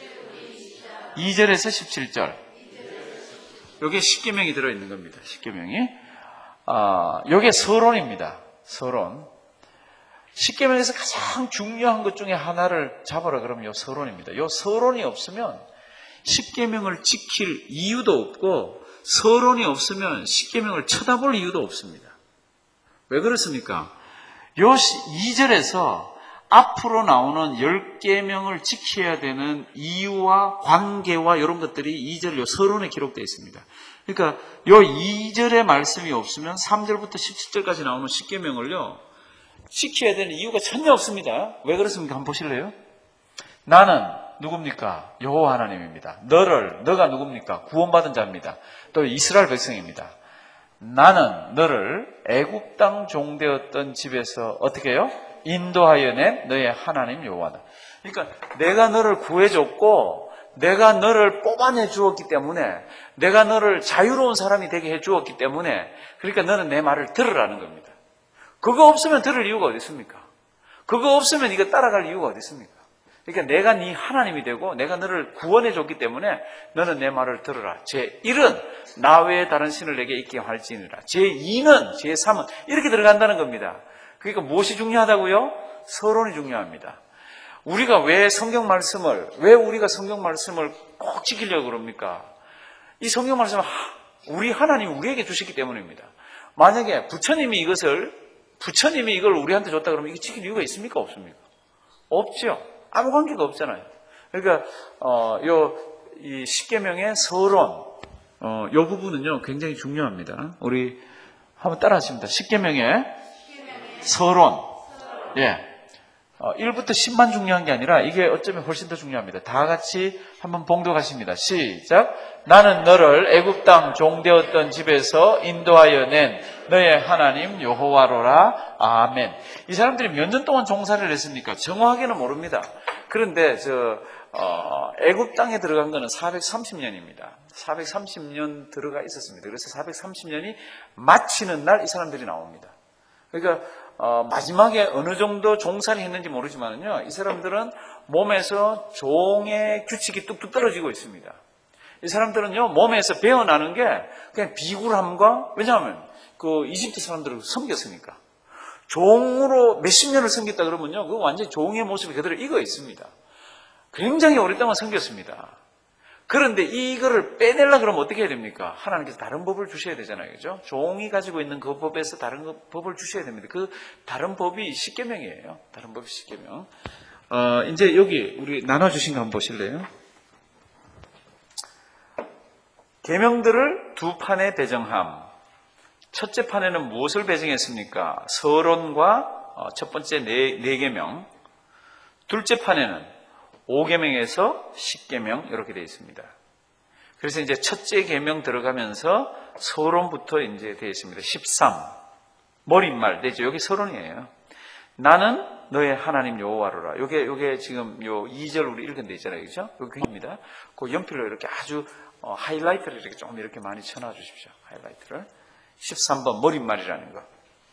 2절에서 17절. 여기에 십계명이 들어있는 겁니다. 십계명이. 여기에 서론입니다. 서론. 십계명에서 가장 중요한 것 중에 하나를 잡아라 그러면 이 서론입니다. 이 서론이 없으면 십계명을 지킬 이유도 없고 서론이 없으면 십계명을 쳐다볼 이유도 없습니다. 왜 그렇습니까? 요 2절에서 앞으로 나오는 10계명을 지켜야 되는 이유와 관계와 이런 것들이 2절 요 서론에 기록되어 있습니다. 그러니까 요 2절의 말씀이 없으면 3절부터 17절까지 나오는 십계명을요 지켜야 되는 이유가 전혀 없습니다. 왜 그렇습니까? 한번 보실래요? 나는 누굽니까? 여호와 하나님입니다. 너가 누굽니까? 구원받은 자입니다. 또 이스라엘 백성입니다. 나는 너를 애굽 땅 종되었던 집에서 어떻게 해요? 인도하여 낸 너의 하나님 여호와다. 그러니까 내가 너를 구해줬고 내가 너를 뽑아내 주었기 때문에 내가 너를 자유로운 사람이 되게 해 주었기 때문에 그러니까 너는 내 말을 들으라는 겁니다. 그거 없으면 들을 이유가 어디 있습니까? 그거 없으면 이거 따라갈 이유가 어디 있습니까? 그러니까 내가 네 하나님이 되고 내가 너를 구원해 줬기 때문에 너는 내 말을 들으라. 제1은 나 외에 다른 신을 내게 있게 할지니라. 제2는 제3은 이렇게 들어간다는 겁니다. 그러니까 무엇이 중요하다고요? 서론이 중요합니다. 왜 우리가 성경 말씀을 꼭 지키려고 그럽니까? 이 성경 말씀은 우리 하나님이 우리에게 주셨기 때문입니다. 만약에 부처님이 이걸 우리한테 줬다 그러면 이게 지킬 이유가 있습니까? 없습니까? 없죠. 아무 관계가 없잖아요. 그러니까 이 십계명의 서론 이 부분은요 굉장히 중요합니다. 우리 한번 따라하십니다. 십계명의 서론. 예. 1부터 10만 중요한 게 아니라 이게 어쩌면 훨씬 더 중요합니다. 다 같이 한번 봉독하십니다. 시작. 나는 너를 애굽 땅 종되었던 집에서 인도하여 낸 너의 하나님 여호와로라. 아멘. 이 사람들이 몇 년 동안 종살이를 했습니까? 정확하게는 모릅니다. 그런데 애굽 땅에 들어간 거는 430년입니다. 430년 들어가 있었습니다. 그래서 430년이 마치는 날 이 사람들이 나옵니다. 그러니까 마지막에 어느 정도 종살이 했는지 모르지만요, 이 사람들은 몸에서 종의 규칙이 뚝뚝 떨어지고 있습니다. 이 사람들은요, 몸에서 배어나는 게 그냥 비굴함과, 왜냐하면 그 이집트 사람들을 섬겼으니까. 종으로 몇십 년을 섬겼다 그러면요, 그거 완전히 종의 모습이 그대로 익어 있습니다. 굉장히 오랫동안 섬겼습니다. 그런데 이거를 빼내려고 그러면 어떻게 해야 됩니까? 하나님께서 다른 법을 주셔야 되잖아요. 그죠? 종이 가지고 있는 그 법에서 다른 법을 주셔야 됩니다. 그 다른 법이 십계명이에요. 다른 법이 십계명. 이제 여기 우리 나눠주신 거 한번 보실래요? 계명들을 두 판에 배정함. 첫째 판에는 무엇을 배정했습니까? 서론과 첫 번째 네 계명. 둘째 판에는 5계명에서 10계명 이렇게 되어 있습니다. 그래서 이제 첫째 계명 들어가면서 서론부터 이제 되어 있습니다. 13 머릿말 되죠. 여기 서론이에요. 나는 너의 하나님 여호와로라. 요게 지금 요 2절 우리 읽은 데 있잖아요. 그죠? 여기입니다. 그 연필로 이렇게 아주 하이라이트를 이렇게 좀 이렇게 많이 쳐놔 주십시오. 하이라이트를. 13번 머릿말이라는 거.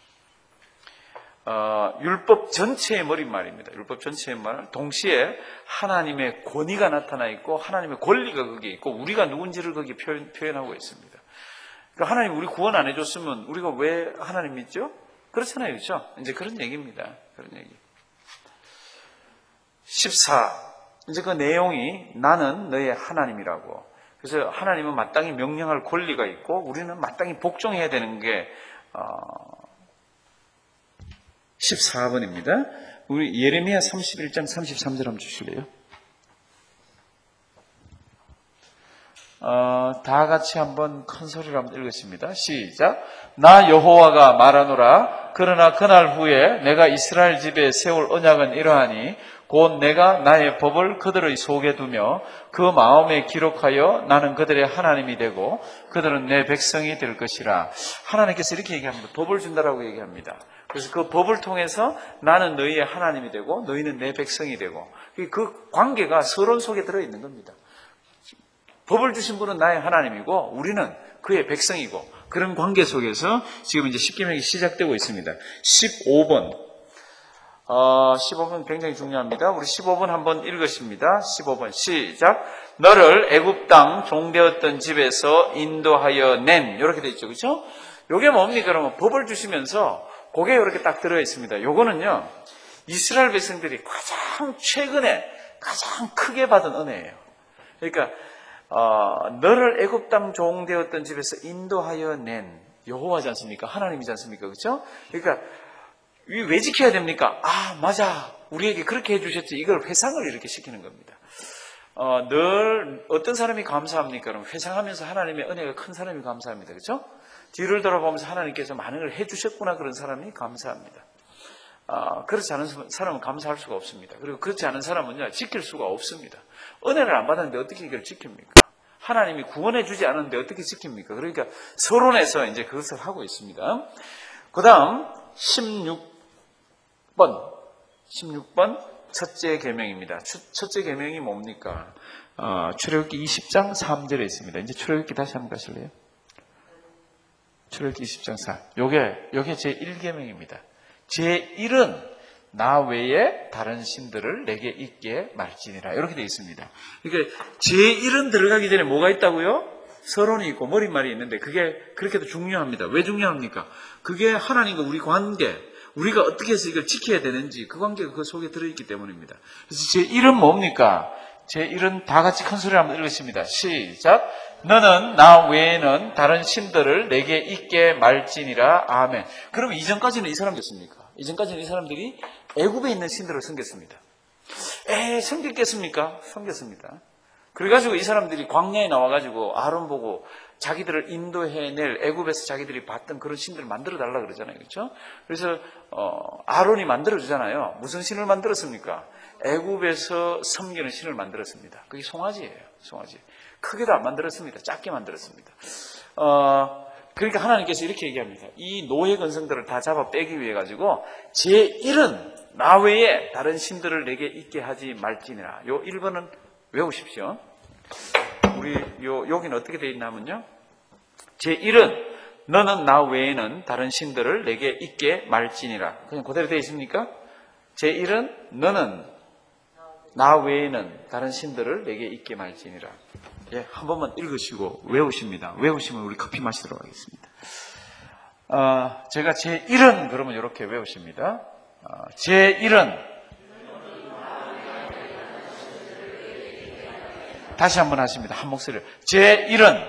율법 전체의 머릿말입니다. 율법 전체의 말. 동시에 하나님의 권위가 나타나 있고 하나님의 권리가 거기에 있고 우리가 누군지를 거기에 표현하고 있습니다. 그러니까 하나님 우리 구원 안 해줬으면 우리가 왜 하나님 믿죠? 그렇잖아요. 그렇죠? 이제 그런 얘기입니다. 그런 얘기. 14. 이제 그 내용이 나는 너의 하나님이라고. 그래서 하나님은 마땅히 명령할 권리가 있고 우리는 마땅히 복종해야 되는 게 14번입니다. 우리 예레미야 31장 33절 한번 주실래요? 다 같이 한번 큰 소리로 한번 읽겠습니다. 시작. 나 여호와가 말하노라. 그러나 그날 후에 내가 이스라엘 집에 세울 언약은 이러하니 곧 내가 나의 법을 그들의 속에 두며 그 마음에 기록하여 나는 그들의 하나님이 되고 그들은 내 백성이 될 것이라. 하나님께서 이렇게 얘기합니다. 법을 준다라고 얘기합니다. 그래서 그 법을 통해서 나는 너희의 하나님이 되고 너희는 내 백성이 되고 그 관계가 서론 속에 들어있는 겁니다. 법을 주신 분은 나의 하나님이고 우리는 그의 백성이고 그런 관계 속에서 지금 이제 십계명이 시작되고 있습니다. 15번. 15번 굉장히 중요합니다. 우리 15번 한번 읽으십니다. 15번 시작. 너를 애굽 땅 종되었던 집에서 인도하여 낸. 이렇게 돼 있죠. 그렇죠? 요게 뭡니까? 그러면 법을 주시면서 그게 이렇게 딱 들어 있습니다. 요거는요. 이스라엘 백성들이 가장 최근에 가장 크게 받은 은혜예요. 그러니까 너를 애굽 땅 종되었던 집에서 인도하여 낸 여호와지 않습니까? 하나님이지 않습니까? 그렇죠? 그러니까 왜 지켜야 됩니까? 맞아. 우리에게 그렇게 해주셨지. 이걸 회상을 이렇게 시키는 겁니다. 늘 어떤 사람이 감사합니까? 그럼 회상하면서 하나님의 은혜가 큰 사람이 감사합니다. 그렇죠? 뒤를 돌아보면서 하나님께서 많은 걸 해주셨구나 그런 사람이 감사합니다. 그렇지 않은 사람은 감사할 수가 없습니다. 그리고 그렇지 않은 사람은요, 지킬 수가 없습니다. 은혜를 안 받았는데 어떻게 이걸 지킵니까? 하나님이 구원해 주지 않았는데 어떻게 지킵니까? 그러니까 서론에서 이제 그것을 하고 있습니다. 그 다음 16번 첫째 계명입니다. 첫째 계명이 뭡니까? 출애굽기 20장 3절에 있습니다. 이제 출애굽기 다시 한번 가실래요? 출애굽기 20장 4. 요게 제 1계명입니다. 제 1은 나 외에 다른 신들을 내게 있게 말지니라. 이렇게 되어 있습니다. 그러니까 제 1은 들어가기 전에 뭐가 있다고요? 서론이 있고 머릿말이 있는데 그게 그렇게도 중요합니다. 왜 중요합니까? 그게 하나님과 우리 관계, 우리가 어떻게 해서 이걸 지켜야 되는지 그 관계가 그 속에 들어있기 때문입니다. 그래서 제 1은 뭡니까? 제 1은 다 같이 큰 소리로 한번 읽겠습니다. 시작. 너는 나 외에는 다른 신들을 내게 있게 말지니라. 아멘. 그럼 이전까지는 이 사람이었습니까? 이전까지는 이 사람들이 애굽에 있는 신들을 섬겼습니다. 섬겼겠습니까? 섬겼습니다. 그래가지고 이 사람들이 광야에 나와가지고 아론 보고 자기들을 인도해낼 애굽에서 자기들이 봤던 그런 신들을 만들어 달라 그러잖아요. 그렇죠? 그래서 아론이 만들어 주잖아요. 무슨 신을 만들었습니까? 애굽에서 섬기는 신을 만들었습니다. 그게 송아지예요. 송아지. 크게도 안 만들었습니다. 작게 만들었습니다. 그러니까 하나님께서 이렇게 얘기합니다. 이 노예 근성들을 다 잡아 빼기 위해 가지고 제1은 나 외에 다른 신들을 내게 있게 하지 말지니라. 요 1번은 외우십시오. 우리 여기는 어떻게 되어 있냐면요. 제1은 너는 나 외에는 다른 신들을 내게 있게 말지니라. 그냥 그대로 되어 있습니까? 제1은 너는 나 외에는 다른 신들을 내게 있게 말지니라. 예, 한 번만 읽으시고 외우십니다. 외우시면 우리 커피 마시도록 하겠습니다. 제가 제1은 그러면 이렇게 외우십니다. 제1은 다시 한번 하십니다. 한 목소리를. 제1은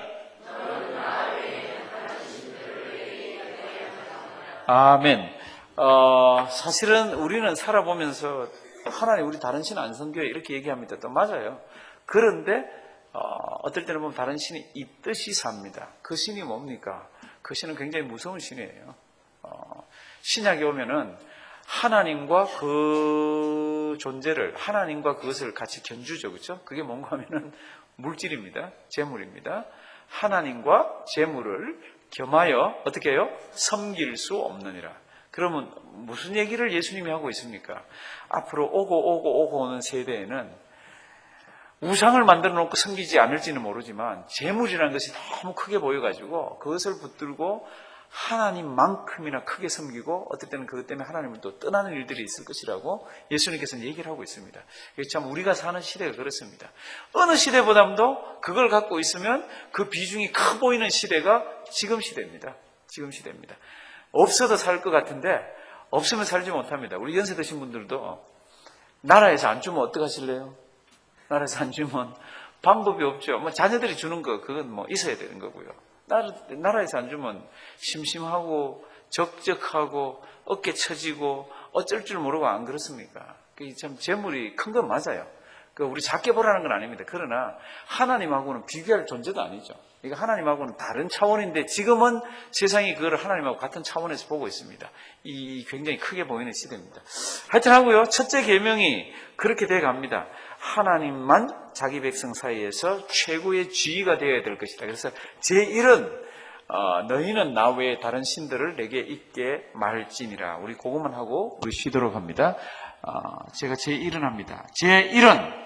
아멘. 사실은 우리는 살아보면서 하나님 우리 다른 신 안 섬겨요 이렇게 얘기합니다. 또 맞아요. 그런데 어떨 때는 보면 다른 신이 있듯이 삽니다. 그 신이 뭡니까? 그 신은 굉장히 무서운 신이에요. 신약에 오면은 하나님과 그 존재를, 하나님과 그것을 같이 견주죠. 그렇죠? 그게 뭔가 하면은 물질입니다. 재물입니다. 하나님과 재물을 겸하여 어떻게 해요? 섬길 수 없느니라. 그러면 무슨 얘기를 예수님이 하고 있습니까? 앞으로 오고 오는 세대에는 우상을 만들어 놓고 섬기지 않을지는 모르지만 재물이라는 것이 너무 크게 보여가지고 그것을 붙들고 하나님만큼이나 크게 섬기고 어떨 때는 그것 때문에 하나님을 또 떠나는 일들이 있을 것이라고 예수님께서는 얘기를 하고 있습니다. 참 우리가 사는 시대가 그렇습니다. 어느 시대보다도 그걸 갖고 있으면 그 비중이 커 보이는 시대가 지금 시대입니다. 지금 시대입니다. 없어도 살 것 같은데 없으면 살지 못합니다. 우리 연세 드신 분들도 나라에서 안 주면 어떡하실래요? 나라에서 안 주면 방법이 없죠. 뭐 자녀들이 주는 거 그건 뭐 있어야 되는 거고요. 나라에서 안 주면 심심하고 적적하고 어깨 처지고 어쩔 줄 모르고 안 그렇습니까? 참 재물이 큰 건 맞아요. 우리 작게 보라는 건 아닙니다. 그러나 하나님하고는 비교할 존재도 아니죠. 이거 하나님하고는 다른 차원인데 지금은 세상이 그걸 하나님하고 같은 차원에서 보고 있습니다. 이 굉장히 크게 보이는 시대입니다. 하여튼 하고요. 첫째 계명이 그렇게 돼 갑니다. 하나님만 자기 백성 사이에서 최고의 지위가 되어야 될 것이다. 그래서 제1은 너희는 나 외에 다른 신들을 내게 있게 말지니라. 우리 그것만 하고 우리 쉬도록 합니다. 제가 제1은 합니다. 제1은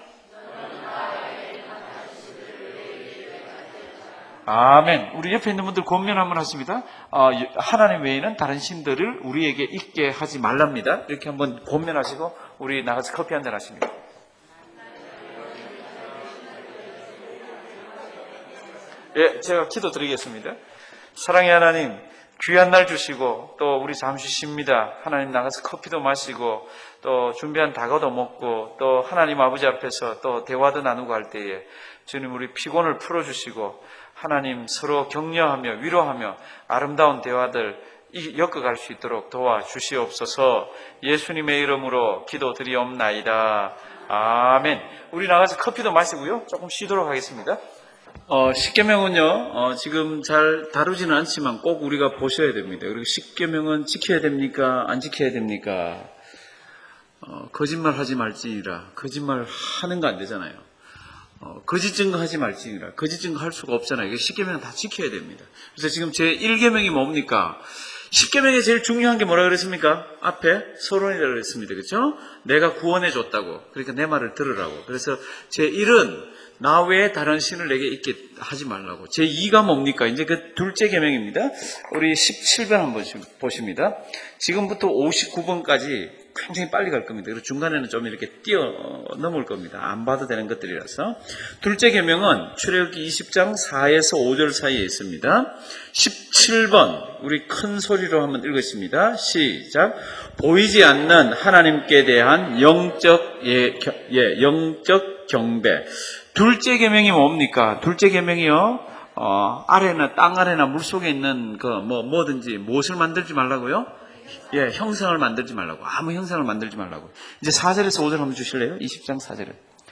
아멘. 우리 옆에 있는 분들 권면 한번 하십니다. 하나님 외에는 다른 신들을 우리에게 있게 하지 말랍니다. 이렇게 한번 권면하시고 우리 나가서 커피 한잔 하십니다. 예, 제가 기도 드리겠습니다. 사랑의 하나님, 귀한 날 주시고 또 우리 잠시 쉽니다. 하나님 나가서 커피도 마시고 또 준비한 다과도 먹고 또 하나님 아버지 앞에서 또 대화도 나누고 할 때에 주님 우리 피곤을 풀어주시고 하나님 서로 격려하며 위로하며 아름다운 대화들 엮어갈 수 있도록 도와주시옵소서. 예수님의 이름으로 기도드리옵나이다. 아멘. 우리 나가서 커피도 마시고요. 조금 쉬도록 하겠습니다. 십계명은요, 지금 잘 다루지는 않지만 꼭 우리가 보셔야 됩니다. 그리고 십계명은 지켜야 됩니까? 안 지켜야 됩니까? 거짓말 하지 말지니라. 거짓말 하는 거 안 되잖아요. 거짓 증거하지 말지니라. 거짓 증거할 수가 없잖아요. 십계명은 다 지켜야 됩니다. 그래서 지금 제 1계명이 뭡니까? 십계명에 제일 중요한 게 뭐라 그랬습니까? 앞에 서론이라고 그랬습니다. 그렇죠? 내가 구원해 줬다고. 그러니까 내 말을 들으라고. 그래서 제 1은 나 외에 다른 신을 내게 있게 하지 말라고. 제 2가 뭡니까? 이제 그 둘째 계명입니다. 우리 17번 한번 보십니다. 지금부터 59번까지 굉장히 빨리 갈 겁니다. 그리고 중간에는 좀 이렇게 뛰어넘을 겁니다. 안 봐도 되는 것들이라서. 둘째 계명은 출애굽기 20장 4에서 5절 사이에 있습니다. 17번 우리 큰 소리로 한번 읽겠습니다. 시작. 보이지 않는 하나님께 대한 영적 경배. 둘째 계명이 뭡니까? 둘째 계명이요. 아래나 땅 아래나 물 속에 있는 뭐든지 무엇을 만들지 말라고요? 예, 형상을 만들지 말라고. 아무 형상을 만들지 말라고. 이제 4절에서 5절 한번 주실래요? 20장 4절에.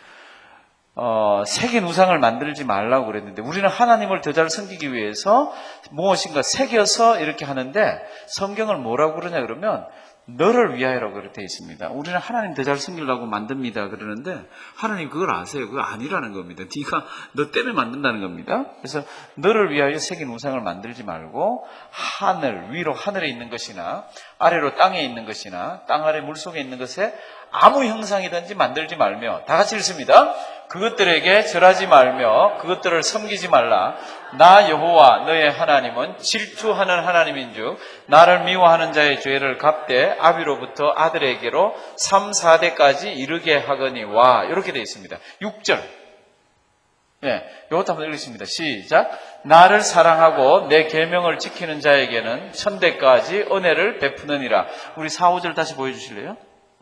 새긴 우상을 만들지 말라고 그랬는데 우리는 하나님을 더 잘 섬기기 위해서 무엇인가 새겨서 이렇게 하는데 성경을 뭐라고 그러냐 그러면 너를 위하여라고 그렇게 되어 있습니다. 우리는 하나님 더 잘 섬기려고 만듭니다. 그러는데 하나님 그걸 아세요. 그거 아니라는 겁니다. 네가 너 때문에 만든다는 겁니다. 그래서 너를 위하여 새긴 우상을 만들지 말고 하늘 위로 하늘에 있는 것이나 아래로 땅에 있는 것이나 땅 아래 물속에 있는 것에 아무 형상이든지 만들지 말며 다 같이 읽습니다. 그것들에게 절하지 말며 그것들을 섬기지 말라. 나 여호와 너의 하나님은 질투하는 하나님인즉 나를 미워하는 자의 죄를 갚되 아비로부터 아들에게로 3, 4대까지 이르게 하거니와. 이렇게 되어 있습니다. 6절. 네, 이것도 한번 읽겠습니다. 시작. 나를 사랑하고 내 계명을 지키는 자에게는 천대까지 은혜를 베푸느니라. 우리 4, 5절 다시 보여주실래요?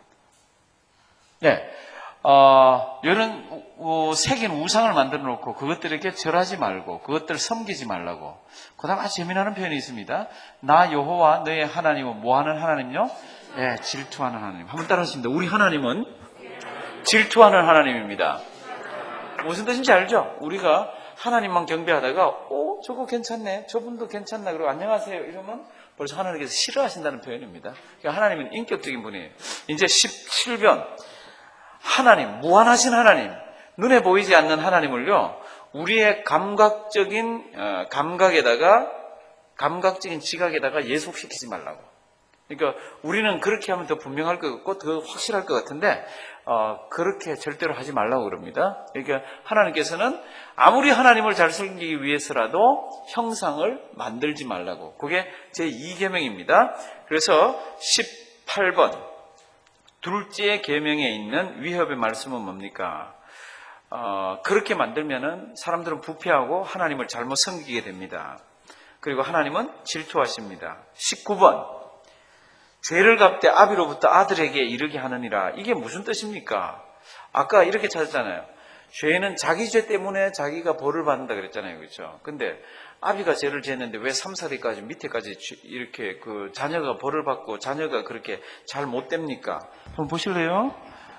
네. 이런 새긴 우상을 만들어 놓고 그것들에게 절하지 말고 그것들을 섬기지 말라고. 그 다음 아주 재미나는 표현이 있습니다. 나 여호와 너의 하나님은 뭐하는 하나님요? 네, 질투하는 하나님. 한번 따라하십니다. 우리 하나님은 질투하는 하나님입니다. 무슨 뜻인지 알죠? 우리가 하나님만 경배하다가 저거 괜찮네, 저분도 괜찮나 그러고 안녕하세요 이러면 벌써 하나님께서 싫어하신다는 표현입니다. 그러니까 하나님은 인격적인 분이에요. 이제 17번 하나님, 무한하신 하나님, 눈에 보이지 않는 하나님을요, 우리의 감각적인 지각에다가 예속시키지 말라고. 그러니까 우리는 그렇게 하면 더 분명할 것 같고 더 확실할 것 같은데 그렇게 절대로 하지 말라고 그럽니다. 그러니까 하나님께서는 아무리 하나님을 잘 섬기기 위해서라도 형상을 만들지 말라고. 그게 제2계명입니다. 그래서 18번 둘째 계명에 있는 위협의 말씀은 뭡니까? 그렇게 만들면은 사람들은 부패하고 하나님을 잘못 섬기게 됩니다. 그리고 하나님은 질투하십니다. 19번 죄를 갚되 아비로부터 아들에게 이르게 하느니라. 이게 무슨 뜻입니까? 아까 이렇게 찾았잖아요. 죄는 자기 죄 때문에 자기가 벌을 받는다 그랬잖아요. 그렇죠? 근데 아비가 죄를 지었는데 왜 3, 4대까지 밑에까지 이렇게 그 자녀가 벌을 받고 자녀가 그렇게 잘 못 됩니까? 한번 보실래요?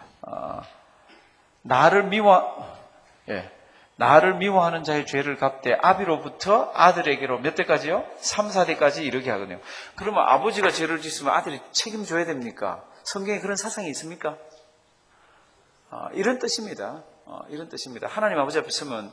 나를 미워하는 자의 죄를 갚되 아비로부터 아들에게로 몇 대까지요? 3, 4대까지 이르게 하거든요. 그러면 아버지가 죄를 짓으면 아들이 책임져야 됩니까? 성경에 그런 사상이 있습니까? 이런 뜻입니다. 이런 뜻입니다. 하나님 아버지 앞에 서면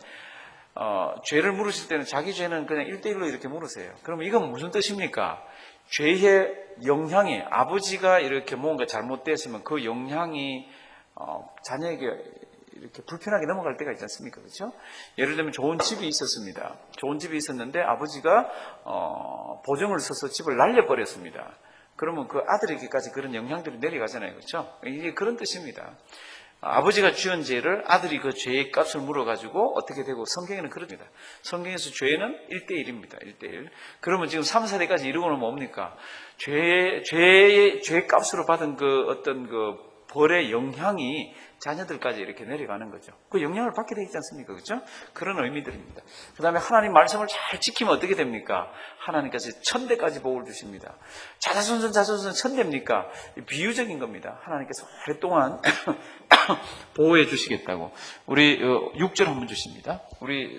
죄를 물으실 때는 자기 죄는 그냥 1대1로 이렇게 물으세요. 그러면 이건 무슨 뜻입니까? 죄의 영향이 아버지가 이렇게 뭔가 잘못됐으면 그 영향이 자녀에게 이렇게 불편하게 넘어갈 때가 있지 않습니까? 그렇죠? 예를 들면 좋은 집이 있었습니다. 좋은 집이 있었는데 아버지가 보증을 써서 집을 날려버렸습니다. 그러면 그 아들에게까지 그런 영향들이 내려가잖아요. 그렇죠? 이게 그런 뜻입니다. 아버지가 지은 죄를 아들이 그 죄의 값을 물어가지고 어떻게 되고 성경에는 그렇습니다. 성경에서 죄는 1대1입니다. 1대1. 그러면 지금 3, 4대까지 이루고는 뭡니까? 죄의 값으로 받은 그 어떤 그 벌의 영향이 자녀들까지 이렇게 내려가는 거죠. 그 영향을 받게 되지 않습니까? 그렇죠? 그런 의미들입니다. 그 다음에 하나님 말씀을 잘 지키면 어떻게 됩니까? 하나님께서 1000대까지 복을 주십니다. 자자손손 1000대입니까? 비유적인 겁니다. 하나님께서 오랫동안 보호해 주시겠다고. 우리 6절 한번 주십니다. 우리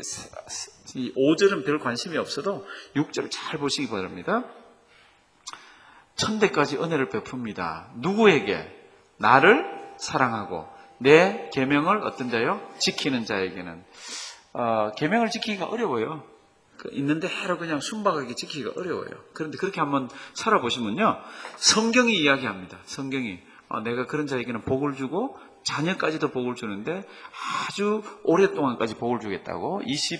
5절은 별 관심이 없어도 6절을 잘 보시기 바랍니다. 1000대까지 은혜를 베풉니다. 누구에게? 나를 사랑하고 내 계명을 어떤 자요? 지키는 자에게는. 계명을 지키기가 어려워요. 있는데 해로 그냥 순박하게 지키기가 어려워요. 그런데 그렇게 한번 살아보시면요, 성경이 이야기합니다. 성경이 내가 그런 자에게는 복을 주고 자녀까지도 복을 주는데 아주 오랫동안까지 복을 주겠다고.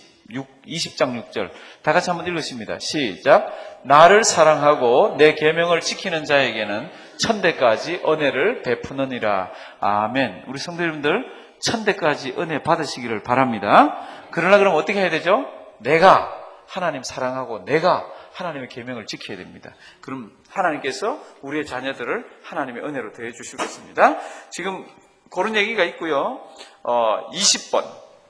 20장 6절 다 같이 한번 읽으십니다. 시작. 나를 사랑하고 내 계명을 지키는 자에게는 1000대까지 은혜를 베푸느니라. 아멘. 우리 성도 여러분들 1000대까지 은혜 받으시기를 바랍니다. 그러나 그럼 어떻게 해야 되죠? 내가 하나님 사랑하고 내가 하나님의 계명을 지켜야 됩니다. 그럼 하나님께서 우리의 자녀들을 하나님의 은혜로 대해 주시겠습니다. 지금 그런 얘기가 있고요. 20번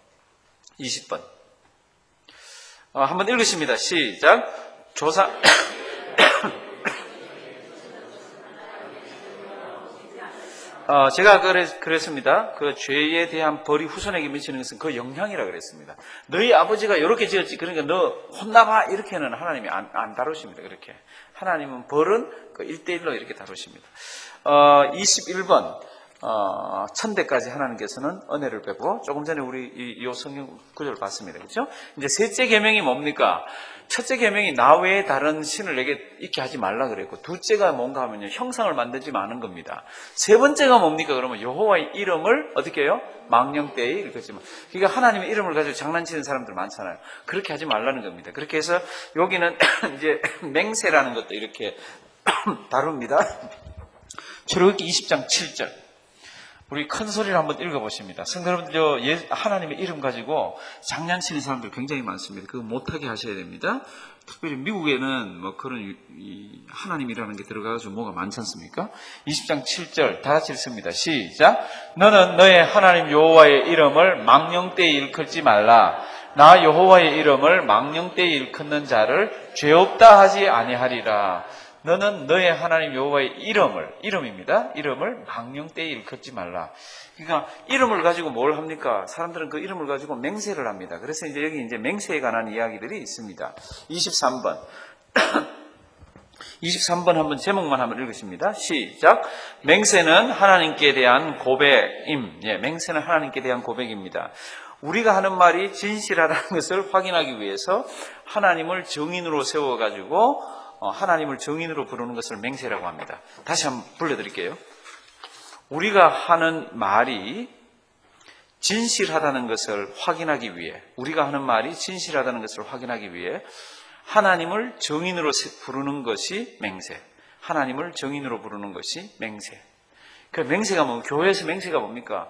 한번 읽으십니다. 시작. 조상 제가 그랬습니다. 그 죄에 대한 벌이 후손에게 미치는 것은 그 영향이라 그랬습니다. 너희 아버지가 이렇게 지었지, 그러니까 너 혼나봐, 이렇게는 하나님이 안 다루십니다. 그렇게 하나님은 벌은 그 1대1로 이렇게 다루십니다. 21번 1000대까지 하나님께서는 은혜를 베고, 조금 전에 우리 이 성경 구절을 봤습니다. 그렇죠? 이제 셋째 계명이 뭡니까? 첫째 계명이 나 외에 다른 신을 내게 있게 하지 말라 그랬고, 둘째가 뭔가 하면요, 형상을 만들지 마는 겁니다. 세 번째가 뭡니까? 그러면 여호와의 이름을 어떻게 해요? 망령되이 읽었지만, 그러니까 하나님의 이름을 가지고 장난치는 사람들 많잖아요. 그렇게 하지 말라는 겁니다. 그렇게 해서 여기는 이제 맹세라는 것도 이렇게 다룹니다. 출애굽기 20장 7절. 우리 큰 소리를 한번 읽어보십니다. 성도 여러분들, 하나님의 이름 가지고 장난치는 사람들 굉장히 많습니다. 그거 못하게 하셔야 됩니다. 특별히 미국에는 뭐 그런 하나님이라는 게 들어가가지고 뭐가 많지 않습니까? 20장 7절 다 같이 읽습니다. 시작. 너는 너의 하나님 여호와의 이름을 망령되이 일컫지 말라. 나 여호와의 이름을 망령되이 일컫는 자를 죄 없다 하지 아니하리라. 너는 너의 하나님 여호와의 이름입니다. 이름을 망령되이 일컫지 말라. 그러니까 이름을 가지고 뭘 합니까? 사람들은 그 이름을 가지고 맹세를 합니다. 그래서 이제 여기 이제 맹세에 관한 이야기들이 있습니다. 23번. 23번 한번 제목만 한번 읽으십니다. 시작. 맹세는 하나님께 대한 고백임. 맹세는 하나님께 대한 고백입니다. 우리가 하는 말이 진실하다는 것을 확인하기 위해서 하나님을 증인으로 세워가지고 하나님을 정인으로 부르는 것을 맹세라고 합니다. 다시 한번 불러드릴게요. 우리가 하는 말이 진실하다는 것을 확인하기 위해, 우리가 하는 말이 진실하다는 것을 확인하기 위해 하나님을 정인으로 부르는 것이 맹세. 하나님을 정인으로 부르는 것이 맹세. 그 맹세가 뭐, 교회에서 맹세가 뭡니까?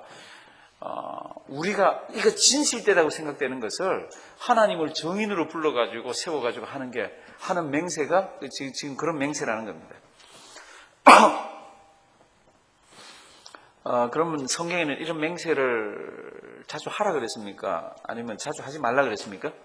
우리가 이거 진실되다고 생각되는 것을 하나님을 정인으로 불러가지고 세워가지고 하는 맹세가 지금 그런 맹세라는 겁니다. 그러면 성경에는 이런 맹세를 자주 하라 그랬습니까? 아니면 자주 하지 말라 그랬습니까?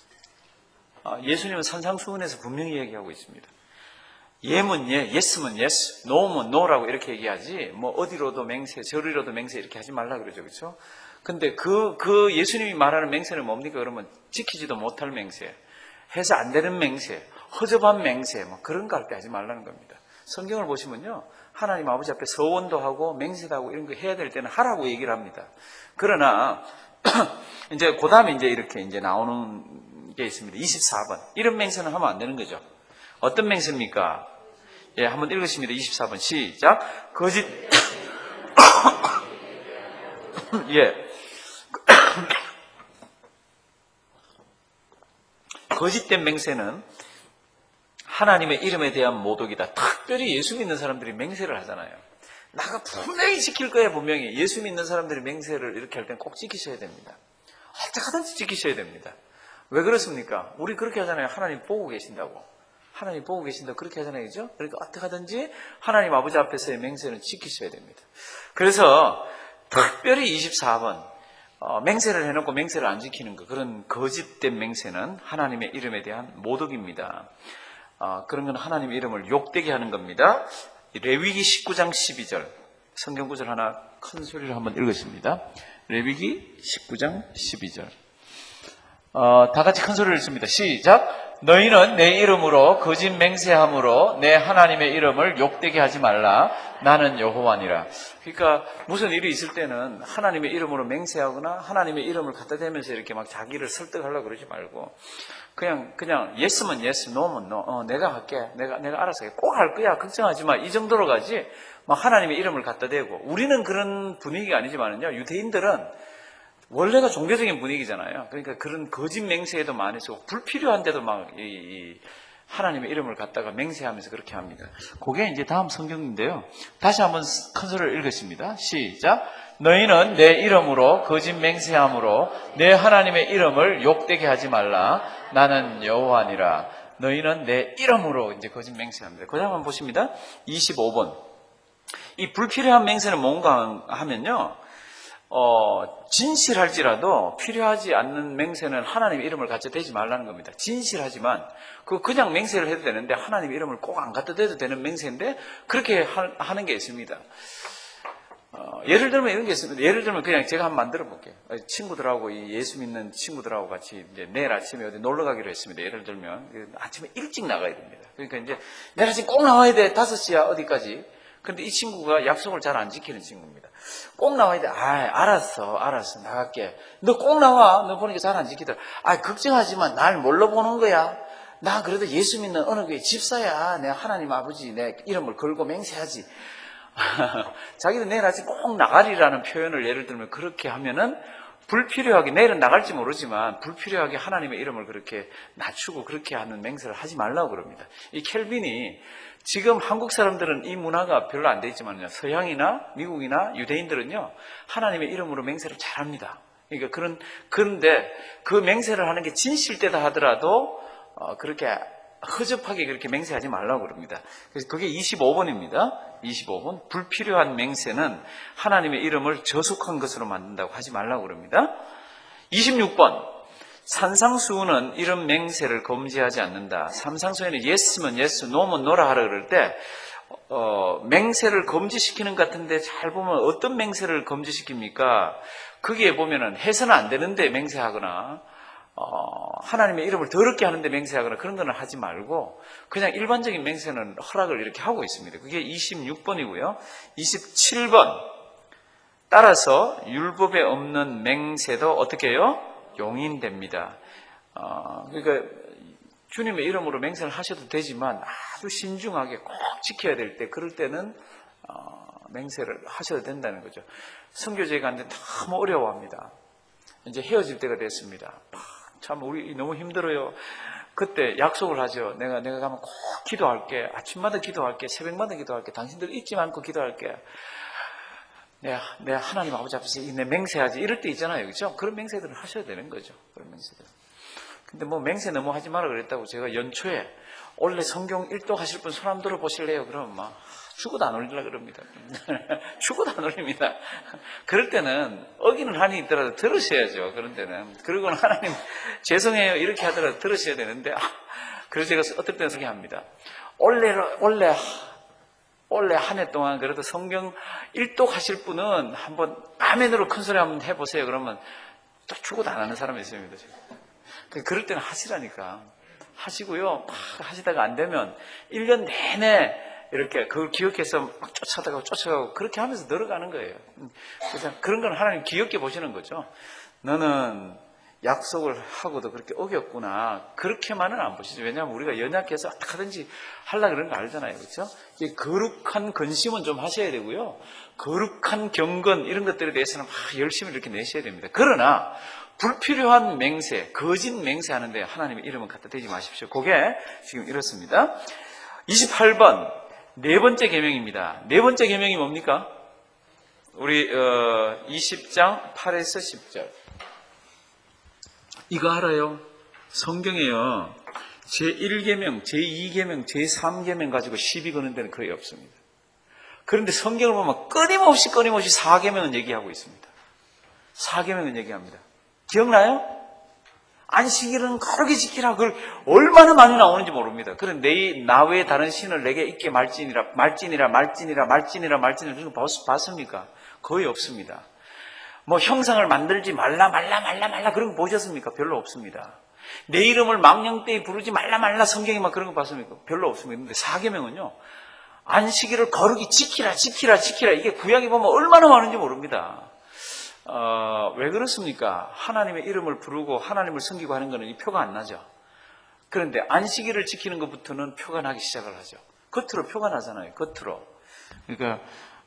예수님은 산상수훈에서 분명히 얘기하고 있습니다. 예면 예, 예스면 예스, 노면 노라고 이렇게 얘기하지, 뭐 어디로도 맹세, 저리로도 맹세 이렇게 하지 말라 그러죠. 그렇죠? 근데 그 예수님이 말하는 맹세는 뭡니까? 그러면 지키지도 못할 맹세, 해서 안 되는 맹세, 허접한 맹세, 뭐 그런 거 할 때 하지 말라는 겁니다. 성경을 보시면요, 하나님 아버지 앞에 서원도 하고 맹세도 하고 이런 거 해야 될 때는 하라고 얘기를 합니다. 그러나 이제 그 다음에 이제 이렇게 이제 나오는 게 있습니다. 24번. 이런 맹세는 하면 안 되는 거죠. 어떤 맹세입니까? 예, 한번 읽으십니다. 24번 시작. 거짓 예. 거짓된 맹세는 하나님의 이름에 대한 모독이다. 특별히 예수 믿는 사람들이 맹세를 하잖아요. 나가 분명히 지킬 거야, 분명히. 예수 믿는 사람들이 맹세를 이렇게 할 땐 꼭 지키셔야 됩니다. 어떻게 하든지 지키셔야 됩니다. 왜 그렇습니까? 우리 그렇게 하잖아요. 하나님 보고 계신다고. 하나님 보고 계신다고 그렇게 하잖아요. 그죠? 그러니까 어떻게 하든지 하나님 아버지 앞에서의 맹세는 지키셔야 됩니다. 그래서 특별히 24번 맹세를 해놓고 맹세를 안 지키는 거, 그런 거짓된 맹세는 하나님의 이름에 대한 모독입니다. 그런 건 하나님의 이름을 욕되게 하는 겁니다. 레위기 19장 12절 성경구절 하나 큰 소리로 한번 읽으십니다. 레위기 19장 12절 다 같이 큰 소리를 읽습니다. 시작. 너희는 내 이름으로 거짓 맹세함으로 내 하나님의 이름을 욕되게 하지 말라. 나는 여호와니라. 그러니까 무슨 일이 있을 때는 하나님의 이름으로 맹세하거나 하나님의 이름을 갖다 대면서 이렇게 막 자기를 설득하려고 그러지 말고 그냥 예스면 예스, 노면 노. 내가 할게. 내가 알아서 해. 꼭 할 거야. 걱정하지 마. 이 정도로 가지. 막 하나님의 이름을 갖다 대고. 우리는 그런 분위기가 아니지만요. 유대인들은 원래가 종교적인 분위기잖아요. 그러니까 그런 거짓 맹세에도 많이 쓰고 불필요한데도 막 하나님의 이름을 갖다가 맹세하면서 그렇게 합니다. 그게 이제 다음 성경인데요. 다시 한번 큰 소리를 읽겠습니다. 시작. 너희는 내 이름으로 거짓 맹세함으로 내 하나님의 이름을 욕되게 하지 말라. 나는 여호와니라. 너희는 내 이름으로 이제 거짓 맹세합니다. 그 다음 한번 보십니다. 25번. 이 불필요한 맹세는 뭔가 하면요. 진실할지라도 필요하지 않는 맹세는 하나님의 이름을 갖다 대지 말라는 겁니다. 진실하지만 그냥 맹세를 해도 되는데 하나님의 이름을 꼭 안 갖다 대도 되는 맹세인데 그렇게 하는 게 있습니다. 예를 들면 이런 게 있습니다. 예를 들면 그냥 제가 한번 만들어 볼게요. 친구들하고 예수 믿는 친구들하고 같이 이제 내일 아침에 어디 놀러 가기로 했습니다. 예를 들면 아침에 일찍 나가야 됩니다. 그러니까 이제 내일 아침 꼭 나와야 돼. 5시야 어디까지. 그런데 이 친구가 약속을 잘 안 지키는 친구입니다. 꼭 나와야 돼. 알았어. 나갈게. 너 꼭 나와. 너 보니까 잘 안 지키더라. 걱정하지 마. 날 뭘로 보는 거야? 나 그래도 예수 믿는 어느 교회 집사야. 내가 하나님 아버지 내 이름을 걸고 맹세하지. 자기도 내일 아침 꼭 나가리라는 표현을 예를 들면 그렇게 하면은 불필요하게, 내일은 나갈지 모르지만 불필요하게 하나님의 이름을 그렇게 낮추고 그렇게 하는 맹세를 하지 말라고 그럽니다. 이 켈빈이 지금 한국 사람들은 이 문화가 별로 안 돼 있지만요. 서양이나 미국이나 유대인들은요. 하나님의 이름으로 맹세를 잘합니다. 그러니까 그런데 그 맹세를 하는 게 진실되다 하더라도 그렇게 허접하게 그렇게 맹세하지 말라고 그럽니다. 그래서 그게 25번입니다. 25번. 불필요한 맹세는 하나님의 이름을 저속한 것으로 만든다고 하지 말라고 그럽니다. 26번. 산상수훈은 이런 맹세를 금지하지 않는다. 산상수훈에는 예스면 예스, 노면 노라 하라 그럴 때 맹세를 금지시키는 것 같은데 잘 보면 어떤 맹세를 금지시킵니까? 거기에 보면은 해서는 안 되는데 맹세하거나 하나님의 이름을 더럽게 하는데 맹세하거나 그런 거는 하지 말고 그냥 일반적인 맹세는 허락을 이렇게 하고 있습니다. 그게 26번이고요. 27번. 따라서 율법에 없는 맹세도 어떻게 해요? 용인됩니다. 그러니까 주님의 이름으로 맹세를 하셔도 되지만 아주 신중하게 꼭 지켜야 될 때, 그럴 때는 맹세를 하셔도 된다는 거죠. 선교지에 갔는데 너무 어려워합니다. 이제 헤어질 때가 됐습니다. 참 우리 너무 힘들어요. 그때 약속을 하죠. 내가 가면 꼭 기도할게. 아침마다 기도할게. 새벽마다 기도할게. 당신들 잊지 않고 기도할게. 내가 하나님 아버지 앞에서 내 맹세하지. 이럴 때 있잖아요. 그렇죠? 그런 맹세들을 하셔야 되는 거죠. 그런 맹세들. 근데 뭐 맹세 너무 하지 마라 그랬다고 제가 연초에 원래 성경 1도 하실 분 손 한번 들어 보실래요? 그러면 막 죽어도 안 올리려 그럽니다. 죽어도 안 올립니다. 그럴 때는 어기는 한이 있더라도 들으셔야죠. 그런 때는. 그리고는 하나님 죄송해요 이렇게 하더라도 들으셔야 되는데 그래서 제가 어떨 때는 그렇게 합니다. 원래 한 해 동안 그래도 성경 1도 하실 분은 한번 아멘으로 큰 소리 한번 해보세요. 그러면 또 죽어도 안 하는 사람이 있습니다. 그럴 때는 하시라니까. 하시고요. 막 하시다가 안 되면 1년 내내 이렇게 그걸 기억해서 막 쫓아가고 그렇게 하면서 늘어가는 거예요. 그래서 그런 건 하나님 귀엽게 보시는 거죠. 너는 약속을 하고도 그렇게 어겼구나. 그렇게만은 안 보시죠. 왜냐하면 우리가 연약해서 어떻게 하든지 하려고 그러는 거 알잖아요. 그렇죠? 거룩한 근심은 좀 하셔야 되고요. 거룩한 경건 이런 것들에 대해서는 막 열심히 이렇게 내셔야 됩니다. 그러나 불필요한 맹세, 거짓 맹세하는데 하나님의 이름은 갖다 대지 마십시오. 그게 지금 이렇습니다. 28번 네 번째 계명입니다. 네 번째 계명이 뭡니까? 우리 20장 8에서 10절. 이거 알아요? 성경에요. 제1계명, 제2계명, 제3계명 가지고 시비 거는 데는 거의 없습니다. 그런데 성경을 보면 끊임없이 4계명은 얘기하고 있습니다. 4계명은 얘기합니다. 기억나요? 안식일은 거룩히 지키라. 그걸 얼마나 많이 나오는지 모릅니다. 그런데 나 외에 다른 신을 내게 있게 말지니라 그런 거 봤습니까? 거의 없습니다. 뭐 형상을 만들지 말라 그런 거 보셨습니까? 별로 없습니다. 내 이름을 망령되이 부르지 말라 성경에 막 그런 거 봤습니까? 별로 없습니다. 근데 4계명은요. 안식일을 거룩히 지키라 이게 구약에 보면 얼마나 많은지 모릅니다. 왜 그렇습니까? 하나님의 이름을 부르고 하나님을 섬기고 하는 것은 이 표가 안 나죠. 그런데 안식일을 지키는 것부터는 표가 나기 시작을 하죠. 겉으로 표가 나잖아요. 겉으로. 그러니까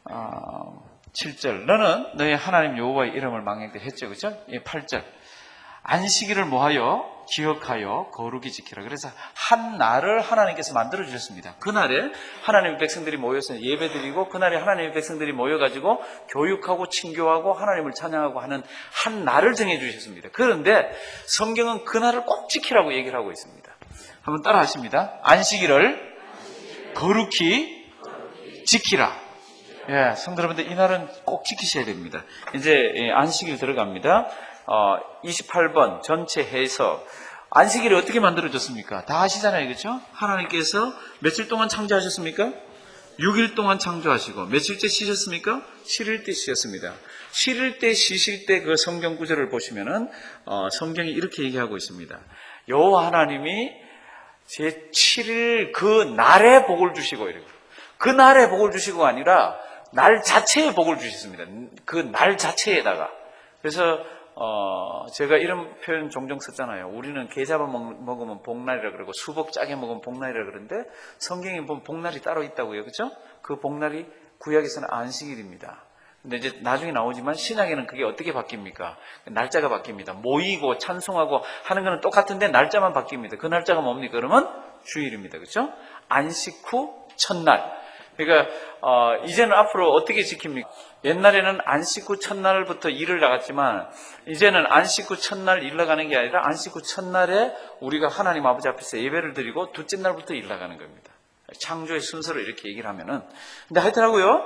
7절 너는 너의 하나님 여호와의 이름을 망령되 했죠. 그렇죠? 8절 안식일을 뭐하여? 기억하여 거룩히 지키라. 그래서 한 날을 하나님께서 만들어 주셨습니다. 그날에 하나님의 백성들이 모여서 예배드리고 그날에 하나님의 백성들이 모여가지고 교육하고 친교하고 하나님을 찬양하고 하는 한 날을 정해 주셨습니다. 그런데 성경은 그날을 꼭 지키라고 얘기를 하고 있습니다. 한번 따라 하십니다. 안식일을 거룩히 지키라. 예, 성도 여러분들 이 날은 꼭 지키셔야 됩니다. 이제 안식일 들어갑니다. 28번 전체 해석. 안식일을 어떻게 만들어졌습니까? 다 아시잖아요. 그렇죠? 하나님께서 며칠 동안 창조하셨습니까? 6일 동안 창조하시고 며칠째 쉬셨습니까? 7일 때 쉬셨습니다. 7일 때 쉬실 때 그 성경 구절을 보시면은 성경이 이렇게 얘기하고 있습니다. 여호와 하나님이 제 7일 그 날에 복을 주시고 이렇게. 그 날에 복을 주시고가 아니라 날 자체에 복을 주셨습니다. 그 날 자체에다가. 그래서 제가 이런 표현 종종 썼잖아요. 우리는 게 잡아 먹으면 복날이라 그러고 수복 짜게 먹으면 복날이라 그러는데 성경에 보면 복날이 따로 있다고요. 그렇죠? 그 복날이 구약에서는 안식일입니다. 근데 이제 나중에 나오지만 신약에는 그게 어떻게 바뀝니까? 날짜가 바뀝니다. 모이고 찬송하고 하는 거는 똑같은데 날짜만 바뀝니다. 그 날짜가 뭡니까? 그러면 주일입니다. 그렇죠? 안식 후 첫날. 그러니까 이제는 앞으로 어떻게 지킵니까? 옛날에는 안식 후 첫날부터 일을 나갔지만 이제는 안식 후 첫날 일 나가는 게 아니라 안식 후 첫날에 우리가 하나님 아버지 앞에서 예배를 드리고 둘째 날부터 일 나가는 겁니다. 창조의 순서를 이렇게 얘기를 하면은. 근데 하여튼하고요,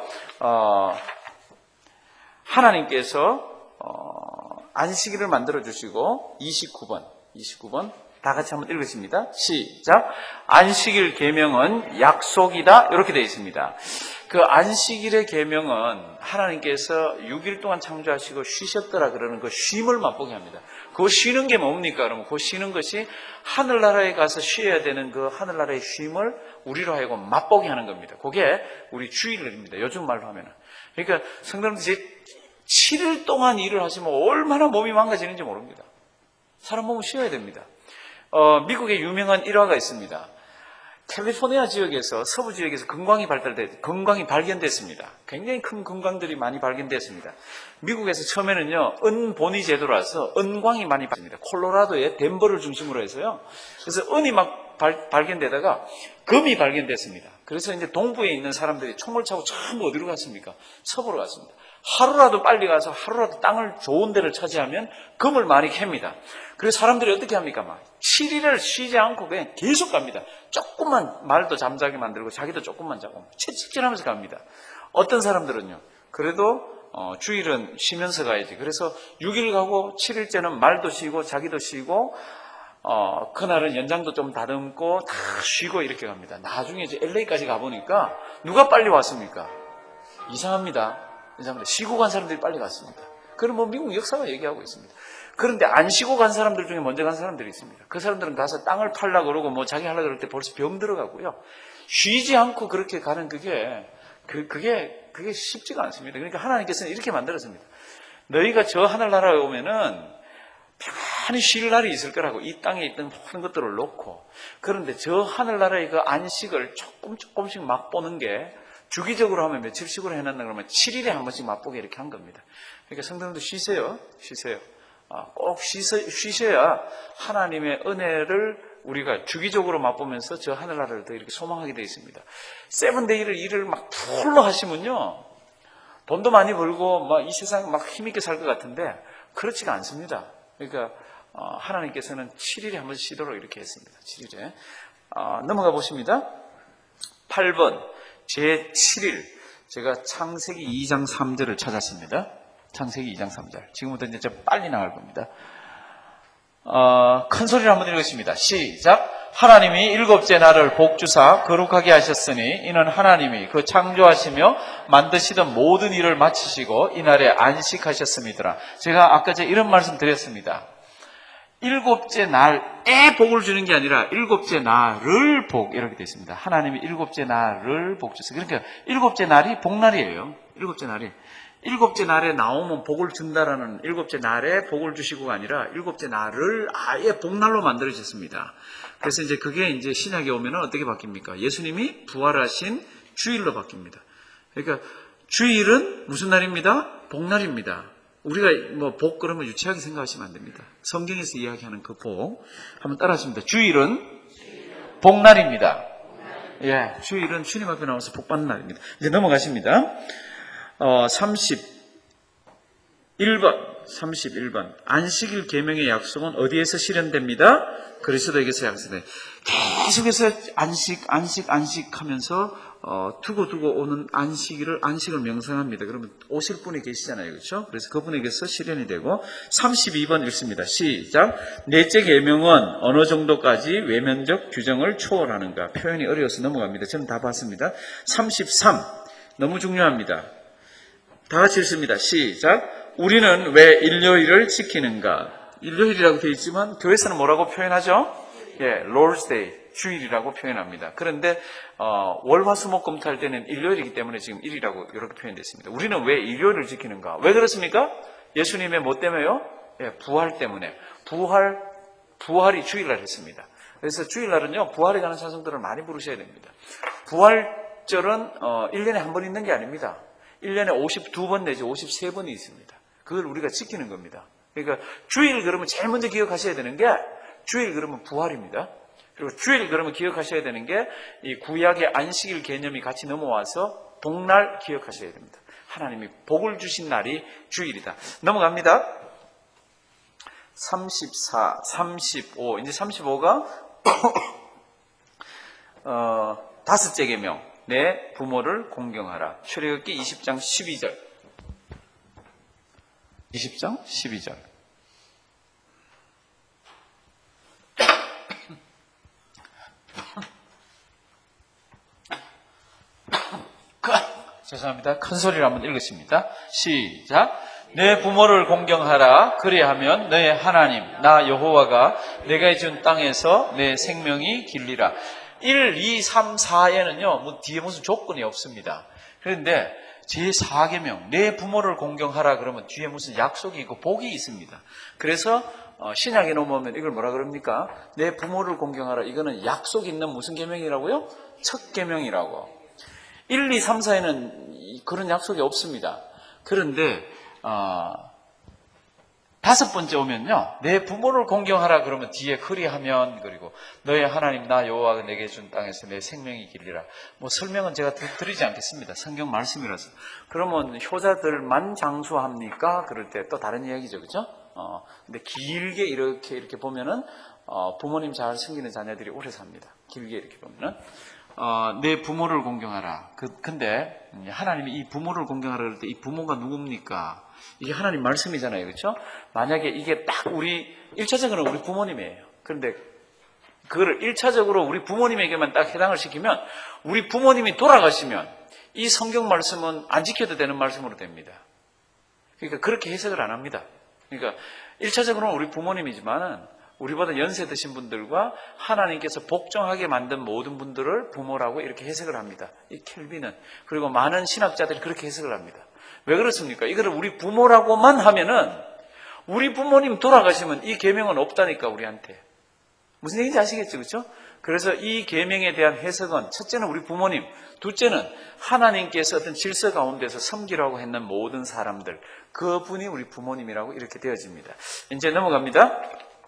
하나님께서 안식일을 만들어 주시고 29번 다 같이 한번 읽으십니다. 시작. 안식일 계명은 약속이다. 이렇게 되어 있습니다. 그 안식일의 계명은 하나님께서 6일 동안 창조하시고 쉬셨더라 그러는 그 쉼을 맛보게 합니다. 그 쉬는 게 뭡니까? 그러면 그 쉬는 것이 하늘나라에 가서 쉬어야 되는 그 하늘나라의 쉼을 우리로 하여금 맛보게 하는 겁니다. 그게 우리 주일입니다. 요즘 말로 하면은. 그러니까 성도님들 7일 동안 일을 하시면 얼마나 몸이 망가지는지 모릅니다. 사람 몸은 쉬어야 됩니다. 미국에 유명한 일화가 있습니다. 캘리포니아 지역에서, 서부 지역에서 금광이 발견됐습니다. 굉장히 큰 금광들이 많이 발견됐습니다. 미국에서 처음에는요, 은본위 제도라서 은광이 많이 발견됩니다. 콜로라도의 덴버를 중심으로 해서요. 그래서 은이 막 발견되다가 금이 발견됐습니다. 그래서 이제 동부에 있는 사람들이 총을 차고 전부 어디로 갔습니까? 서부로 갔습니다. 하루라도 빨리 가서 하루라도 땅을 좋은 데를 차지하면 금을 많이 캡니다. 그래서 사람들이 어떻게 합니까? 막 7일을 쉬지 않고 그냥 계속 갑니다. 조금만 말도 잠자게 만들고 자기도 조금만 자고 채찍질하면서 갑니다. 어떤 사람들은요. 그래도 주일은 쉬면서 가야지. 그래서 6일 가고 7일째는 말도 쉬고 자기도 쉬고 그날은 연장도 좀 다듬고 다 쉬고 이렇게 갑니다. 나중에 이제 LA까지 가보니까 누가 빨리 왔습니까? 이상합니다. 쉬고 간 사람들이 빨리 갔습니다. 그럼 뭐 미국 역사가 얘기하고 있습니다. 그런데 안 쉬고 간 사람들 중에 먼저 간 사람들이 있습니다. 그 사람들은 가서 땅을 팔려고 그러고 뭐 자기 하려고 그럴 때 벌써 병 들어가고요. 쉬지 않고 그렇게 가는 그게 쉽지가 않습니다. 그러니까 하나님께서는 이렇게 만들었습니다. 너희가 저 하늘나라에 오면은 편히 쉴 날이 있을 거라고 이 땅에 있던 모든 것들을 놓고 그런데 저 하늘나라의 그 안식을 조금씩 맛보는 게 주기적으로 하면 며칠씩으로 해놨나 그러면 7일에 한 번씩 맛보게 이렇게 한 겁니다. 그러니까 성도님도 쉬세요. 꼭 쉬셔야 하나님의 은혜를 우리가 주기적으로 맛보면서 저 하늘나라를 더 이렇게 소망하게 되어 있습니다. 세븐데이를 일을 막 풀로 하시면요. 돈도 많이 벌고 막 이 세상 막 힘있게 살 것 같은데 그렇지가 않습니다. 그러니까 하나님께서는 7일에 한 번씩 쉬도록 이렇게 했습니다. 7일에. 넘어가 보십니다. 8번 제7일 제가 창세기 2장 3절을 찾았습니다. 창세기 2장 3절. 지금부터 이제 좀 빨리 나갈 겁니다. 큰 소리로 한번 읽겠습니다. 시작. 하나님이 일곱째 날을 복주사 거룩하게 하셨으니 이는 하나님이 그 창조하시며 만드시던 모든 일을 마치시고 이날에 안식하셨음이더라. 제가 아까 이런 말씀 드렸습니다. 일곱째 날에 복을 주는 게 아니라 일곱째 날을 복 이렇게 되어 있습니다. 하나님이 일곱째 날을 복 주세요. 그러니까 일곱째 날이 복날이에요. 일곱째 날에 나오면 복을 준다라는 일곱째 날에 복을 주시고가 아니라 일곱째 날을 아예 복날로 만들어졌습니다. 그래서 이제 그게 이제 신약에 오면은 어떻게 바뀝니까? 예수님이 부활하신 주일로 바뀝니다. 그러니까 주일은 무슨 날입니다? 복날입니다. 우리가 뭐 복 그러면 유치하게 생각하시면 안 됩니다. 성경에서 이야기하는 그 복 한번 따라하십니다. 주일은 복날입니다. 예, 주일은 주님 앞에 나와서 복 받는 날입니다. 이제 넘어가십니다. 31번 안식일 계명의 약속은 어디에서 실현됩니다? 그리스도에게서 약속됩니다. 계속해서 안식 하면서 두고 오는 안식을 명상합니다. 그러면 오실 분이 계시잖아요. 그렇죠? 그래서 그분에게서 실현이 되고 32번 읽습니다. 시작. 넷째 계명은 어느 정도까지 외면적 규정을 초월하는가? 표현이 어려워서 넘어갑니다. 저는 다 봤습니다. 33 너무 중요합니다. 다 같이 읽습니다. 시작. 우리는 왜 일요일을 지키는가? 일요일이라고 되어 있지만 교회에서는 뭐라고 표현하죠? 예, Lord's Day, 주일이라고 표현합니다. 그런데 월화수목금 할 때는 일요일이기 때문에 지금 일이라고 이렇게 표현됐습니다. 우리는 왜 일요일을 지키는가? 왜 그렇습니까? 예수님의 뭐 때문에요? 예, 부활 때문에. 부활이 주일날 했습니다. 그래서 주일날은요, 부활에 가는 찬송들을 많이 부르셔야 됩니다. 부활절은 1년에 한 번 있는 게 아닙니다. 1년에 52번 내지 53번이 있습니다. 그걸 우리가 지키는 겁니다. 그러니까 주일 그러면 제일 먼저 기억하셔야 되는 게 주일 그러면 부활입니다. 그리고 주일 그러면 기억하셔야 되는 게 이 구약의 안식일 개념이 같이 넘어와서 복날 기억하셔야 됩니다. 하나님이 복을 주신 날이 주일이다. 넘어갑니다. 34, 35 이제 35가 다섯째 계명 내 부모를 공경하라. 출애굽기 20장 12절 20장 12절 죄송합니다. 큰 소리로 한번 읽겠습니다. 시작. 내 부모를 공경하라. 그리하면 너의 하나님 나 여호와가 내가 준 땅에서 내 생명이 길리라. 1, 2, 3, 4에는요 뭐 뒤에 무슨 조건이 없습니다. 그런데 제4계명 내 부모를 공경하라 그러면 뒤에 무슨 약속이 있고 복이 있습니다. 그래서 신약에 넘어오면 이걸 뭐라 그럽니까? 내 부모를 공경하라. 이거는 약속 있는 무슨 계명이라고요? 첫 계명이라고. 1, 2, 3, 4에는 그런 약속이 없습니다. 그런데 다섯 번째 오면요, 내 부모를 공경하라 그러면 뒤에 흐리하면, 그리고 너의 하나님 나 여호와가 내게 준 땅에서 내 생명이 길리라. 뭐 설명은 제가 드리지 않겠습니다. 성경 말씀이라서. 그러면 효자들만 장수합니까? 그럴 때 또 다른 이야기죠, 그렇죠? 근데 길게 이렇게 보면은 부모님 잘 섬기는 자녀들이 오래 삽니다. 길게 이렇게 보면은. 내 부모를 공경하라. 근데 하나님이 이 부모를 공경하라 그럴 때 이 부모가 누굽니까? 이게 하나님 말씀이잖아요. 그렇죠? 만약에 이게 딱 1차적으로는 우리 부모님이에요. 그런데 그거를 1차적으로 우리 부모님에게만 딱 해당을 시키면, 우리 부모님이 돌아가시면 이 성경 말씀은 안 지켜도 되는 말씀으로 됩니다. 그러니까 그렇게 해석을 안 합니다. 그러니까 1차적으로는 우리 부모님이지만은 우리보다 연세 드신 분들과 하나님께서 복종하게 만든 모든 분들을 부모라고 이렇게 해석을 합니다. 이 켈빈은. 그리고 많은 신학자들이 그렇게 해석을 합니다. 왜 그렇습니까? 이거를 우리 부모라고만 하면은 우리 부모님 돌아가시면 이 계명은 없다니까, 우리한테. 무슨 얘기인지 아시겠죠? 그렇죠? 그래서 이 계명에 대한 해석은, 첫째는 우리 부모님, 둘째는 하나님께서 어떤 질서 가운데서 섬기라고 했는 모든 사람들, 그분이 우리 부모님이라고 이렇게 되어집니다. 이제 넘어갑니다.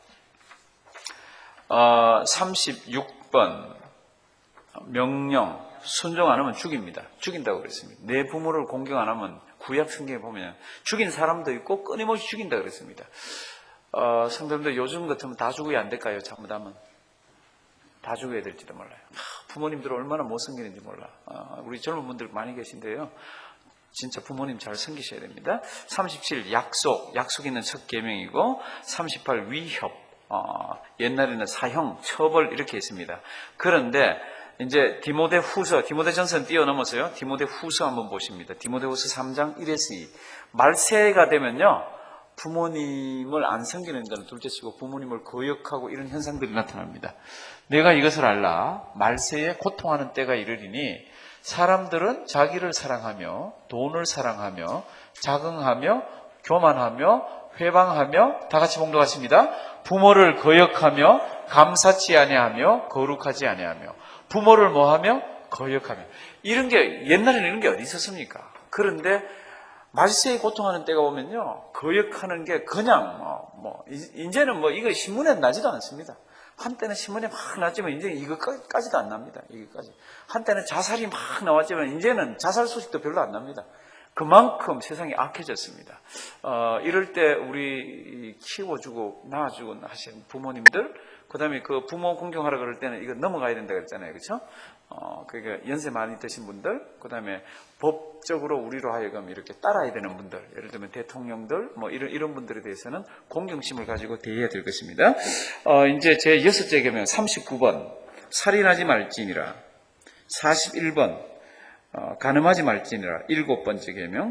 36번 명령 순종 안 하면 죽입니다. 죽인다고 그랬습니다. 내 부모를 공경 안 하면 구약 성경에 보면 죽인 사람도 있고 끊임없이 죽인다 그랬습니다. 성도님들 요즘 같으면 다 죽어야 안 될까요? 잘못하면 다 죽어야 될지도 몰라요. 부모님들 얼마나 못 섬기는지 몰라. 우리 젊은 분들 많이 계신데요, 진짜 부모님 잘 섬기셔야 됩니다. 37 약속 있는 첫 계명이고, 38 위협, 옛날에는 사형, 처벌 이렇게 했습니다. 그런데 이제 디모데전서는 뛰어넘어서요, 디모데후서 한번 보십니다. 디모데후서 3장 1에서 2. 말세가 되면요, 부모님을 안 섬기는 것은 둘째치고 부모님을 거역하고 이런 현상들이 나타납니다. 내가 이것을 알라. 말세에 고통하는 때가 이르리니 사람들은 자기를 사랑하며 돈을 사랑하며 자긍하며 교만하며 회방하며, 다 같이 봉독하십니다. 부모를 거역하며 감사치 아니하며 거룩하지 아니하며. 부모를 뭐하며? 거역하며. 이런 게 옛날에는 이런 게 어디 있었습니까? 그런데 말세에 고통하는 때가 오면요, 거역하는 게 그냥 이제는 이거 신문에 나지도 않습니다. 한때는 신문에 막 나왔지만 이제 이거까지도 안 납니다. 이거까지. 한때는 자살이 막 나왔지만 이제는 자살 소식도 별로 안 납니다. 그만큼 세상이 악해졌습니다. 이럴 때 우리 키워주고 낳아주고 하신 부모님들, 그 다음에 그 부모 공경하라 그럴 때는 이거 넘어가야 된다 그랬잖아요. 그렇죠? 그러니까 연세 많이 드신 분들, 그 다음에 법적으로 우리로 하여금 이렇게 따라야 되는 분들, 예를 들면 대통령들, 이런 분들에 대해서는 공경심을 가지고 대해야 될 것입니다. 이제 제 6째 계명 39번, 살인하지 말지니라. 41번, 간음하지 말지니라. 7번째 계명.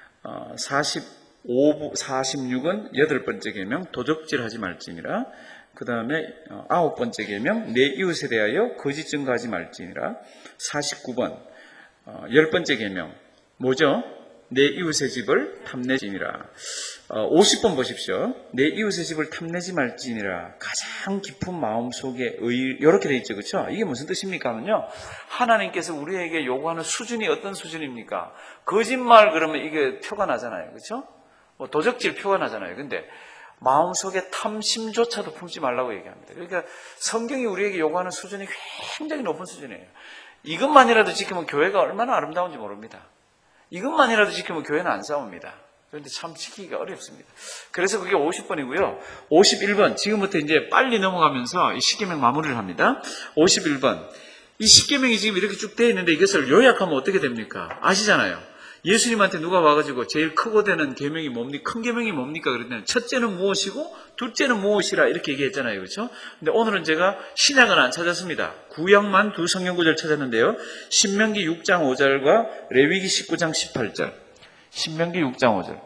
46은 8번째 계명, 도적질하지 말지니라. 그 다음에 9번째 계명, 내 이웃에 대하여 거짓 증거하지 말지니라. 49번 10번째 계명 뭐죠? 내 이웃의 집을 탐내지니라. 50번 보십시오. 내 이웃의 집을 탐내지 말지니라. 가장 깊은 마음속에 이렇게 돼 있죠. 그렇죠? 이게 무슨 뜻입니까 하면요, 하나님께서 우리에게 요구하는 수준이 어떤 수준입니까? 거짓말 그러면 이게 표가 나잖아요. 그렇죠? 도적질 표가 나잖아요. 근데 마음속에 탐심조차도 품지 말라고 얘기합니다. 그러니까 성경이 우리에게 요구하는 수준이 굉장히 높은 수준이에요. 이것만이라도 지키면 교회가 얼마나 아름다운지 모릅니다. 이것만이라도 지키면 교회는 안 싸웁니다. 그런데 참 지키기가 어렵습니다. 그래서 그게 50번이고요. 51번, 지금부터 이제 빨리 넘어가면서 이 십계명 마무리를 합니다. 51번, 이 십계명이 지금 이렇게 쭉 되어 있는데 이것을 요약하면 어떻게 됩니까? 아시잖아요. 예수님한테 누가 와가지고 제일 크고 되는 계명이 뭡니까? 큰 계명이 뭡니까? 그랬더니 첫째는 무엇이고 둘째는 무엇이라 이렇게 얘기했잖아요. 그렇죠? 근데 오늘은 제가 신약은 안 찾았습니다. 구약만 두 성경 구절 찾았는데요. 신명기 6장 5절과 레위기 19장 18절. 신명기 6장 5절.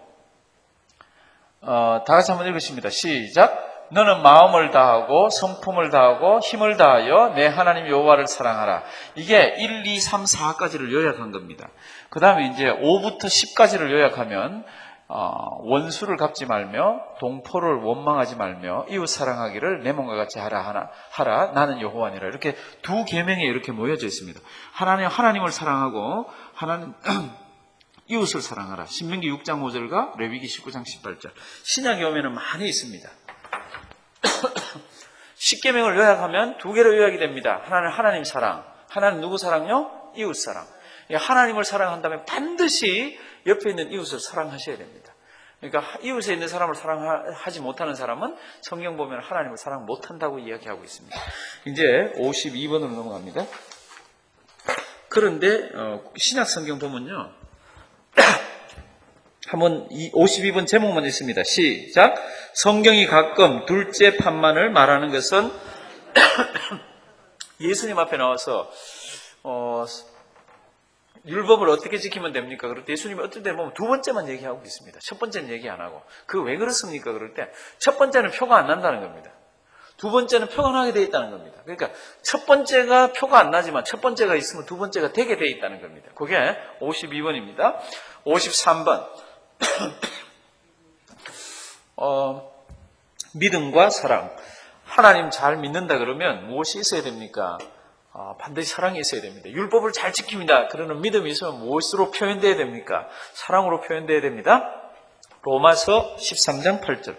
다 같이 한번 읽으십니다. 시작. 너는 마음을 다하고 성품을 다하고 힘을 다하여 내 하나님 여호와를 사랑하라. 이게 1, 2, 3, 4까지를 요약한 겁니다. 그 다음에 이제 5부터 10까지를 요약하면 원수를 갚지 말며 동포를 원망하지 말며 이웃 사랑하기를 내 몸과 같이 하라 나는 여호와니라. 이렇게 두 계명에 이렇게 모여져 있습니다. 하나님을 사랑하고 이웃을 사랑하라. 신명기 6장 5절과 레위기 19장 18절. 신약에 오면은 많이 있습니다. 10계명을 요약하면 두 개로 요약이 됩니다. 하나는 하나님 사랑, 하나는 누구 사랑요? 이웃 사랑. 하나님을 사랑한다면 반드시 옆에 있는 이웃을 사랑하셔야 됩니다. 그러니까 이웃에 있는 사람을 사랑하지 못하는 사람은 성경 보면 하나님을 사랑 못한다고 이야기하고 있습니다. 이제 52번으로 넘어갑니다. 그런데 신약 성경 보면요, 한번 52번 제목만 있습니다. 시작. 성경이 가끔 둘째 판만을 말하는 것은 예수님 앞에 나와서 율법을 어떻게 지키면 됩니까? 그럴 때 예수님이 어떨 때 보면 두 번째만 얘기하고 있습니다. 첫 번째는 얘기 안 하고. 그거 왜 그렇습니까? 그럴 때 첫 번째는 표가 안 난다는 겁니다. 두 번째는 표가 나게 되어 있다는 겁니다. 그러니까 첫 번째가 표가 안 나지만 첫 번째가 있으면 두 번째가 되게 되어 있다는 겁니다. 그게 52번입니다. 53번. 믿음과 사랑. 하나님 잘 믿는다 그러면 무엇이 있어야 됩니까? 반드시 사랑이 있어야 됩니다. 율법을 잘 지킵니다. 그러는 믿음이 있으면 무엇으로 표현되어야 됩니까? 사랑으로 표현되어야 됩니다. 로마서 13장 8절.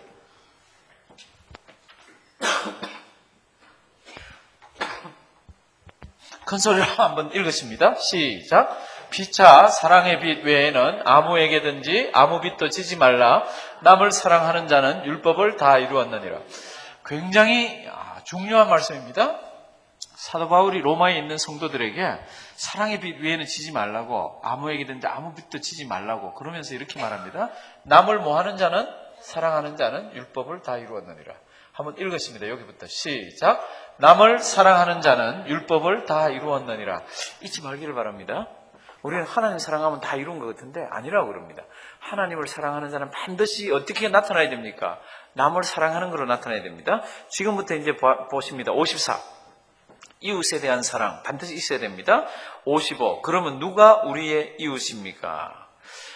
큰 소리로 한번 읽으십니다. 시작. 피차 사랑의 빛 외에는 아무에게든지 아무 빛도 지지 말라. 남을 사랑하는 자는 율법을 다 이루었느니라. 굉장히 중요한 말씀입니다. 사도 바울이 로마에 있는 성도들에게 사랑의 빛 외에는 지지 말라고, 아무에게든지 아무 빛도 지지 말라고 그러면서 이렇게 말합니다. 남을 뭐하는 자는, 사랑하는 자는 율법을 다 이루었느니라. 한번 읽으십니다. 여기부터 시작. 남을 사랑하는 자는 율법을 다 이루었느니라. 잊지 말기를 바랍니다. 우리는 하나님 사랑하면 다 이룬 것 같은데 아니라고 그럽니다. 하나님을 사랑하는 자는 반드시 어떻게 나타나야 됩니까? 남을 사랑하는 것으로 나타나야 됩니다. 지금부터 이제 보십니다. 54. 이웃에 대한 사랑 반드시 있어야 됩니다. 55. 그러면 누가 우리의 이웃입니까?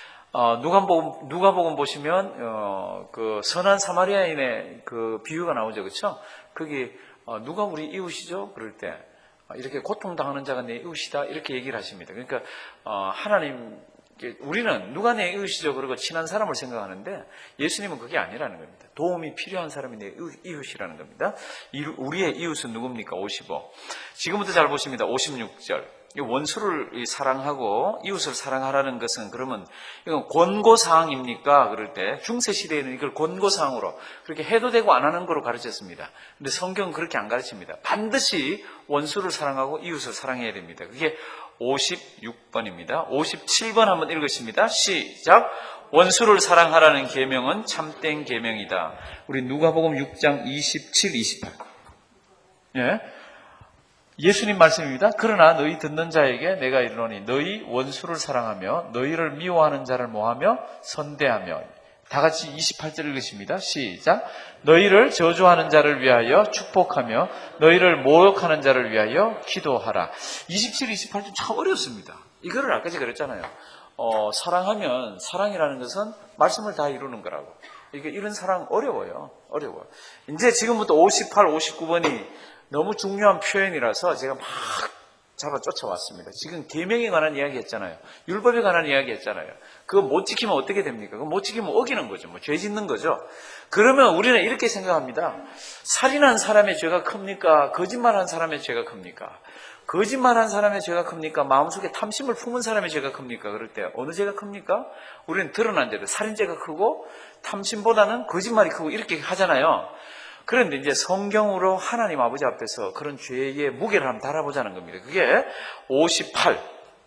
누가복음 보시면 그 선한 사마리아인의 그 비유가 나오죠, 그렇죠? 거기 누가 우리 이웃이죠? 그럴 때 이렇게 고통당하는 자가 내 이웃이다 이렇게 얘기를 하십니다. 그러니까 하나님 우리는 누가 내 이웃이죠? 그러고 친한 사람을 생각하는데 예수님은 그게 아니라는 겁니다. 도움이 필요한 사람이 내 이웃이라는 겁니다. 우리의 이웃은 누굽니까? 55. 지금부터 잘 보십니다. 56절. 원수를 사랑하고 이웃을 사랑하라는 것은 그러면 이건 권고사항입니까? 그럴 때 중세시대에는 이걸 권고사항으로 그렇게 해도 되고 안 하는 거로 가르쳤습니다. 근데 성경은 그렇게 안 가르칩니다. 반드시 원수를 사랑하고 이웃을 사랑해야 됩니다. 그게 56번입니다. 57번 한번 읽으십니다. 시작. 원수를 사랑하라는 계명은 참된 계명이다. 우리 누가복음 6장 27, 28. 예. 예수님 말씀입니다. 그러나 너희 듣는 자에게 내가 이르노니 너희 원수를 사랑하며 너희를 미워하는 자를 모하며 선대하며. 다 같이 28절 읽으십니다. 시작. 너희를 저주하는 자를 위하여 축복하며 너희를 모욕하는 자를 위하여 기도하라. 27, 28좀 참 어렵습니다. 이거를 아까 제가 그랬잖아요. 사랑하면 사랑이라는 것은 말씀을 다 이루는 거라고. 이런 사랑 어려워요. 이제 지금부터 58, 59번이 너무 중요한 표현이라서 제가 막 잡아 쫓아왔습니다. 지금 계명에 관한 이야기 했잖아요. 율법에 관한 이야기 했잖아요. 그거 못 지키면 어떻게 됩니까? 그거 못 지키면 어기는 거죠. 죄 짓는 거죠. 그러면 우리는 이렇게 생각합니다. 살인한 사람의 죄가 큽니까? 거짓말한 사람의 죄가 큽니까? 거짓말한 사람의 죄가 큽니까? 마음속에 탐심을 품은 사람의 죄가 큽니까? 그럴 때 어느 죄가 큽니까? 우리는 드러난 죄들, 살인죄가 크고 탐심보다는 거짓말이 크고 이렇게 하잖아요. 그런데 이제 성경으로 하나님 아버지 앞에서 그런 죄의 무게를 한번 달아보자는 겁니다. 그게 58.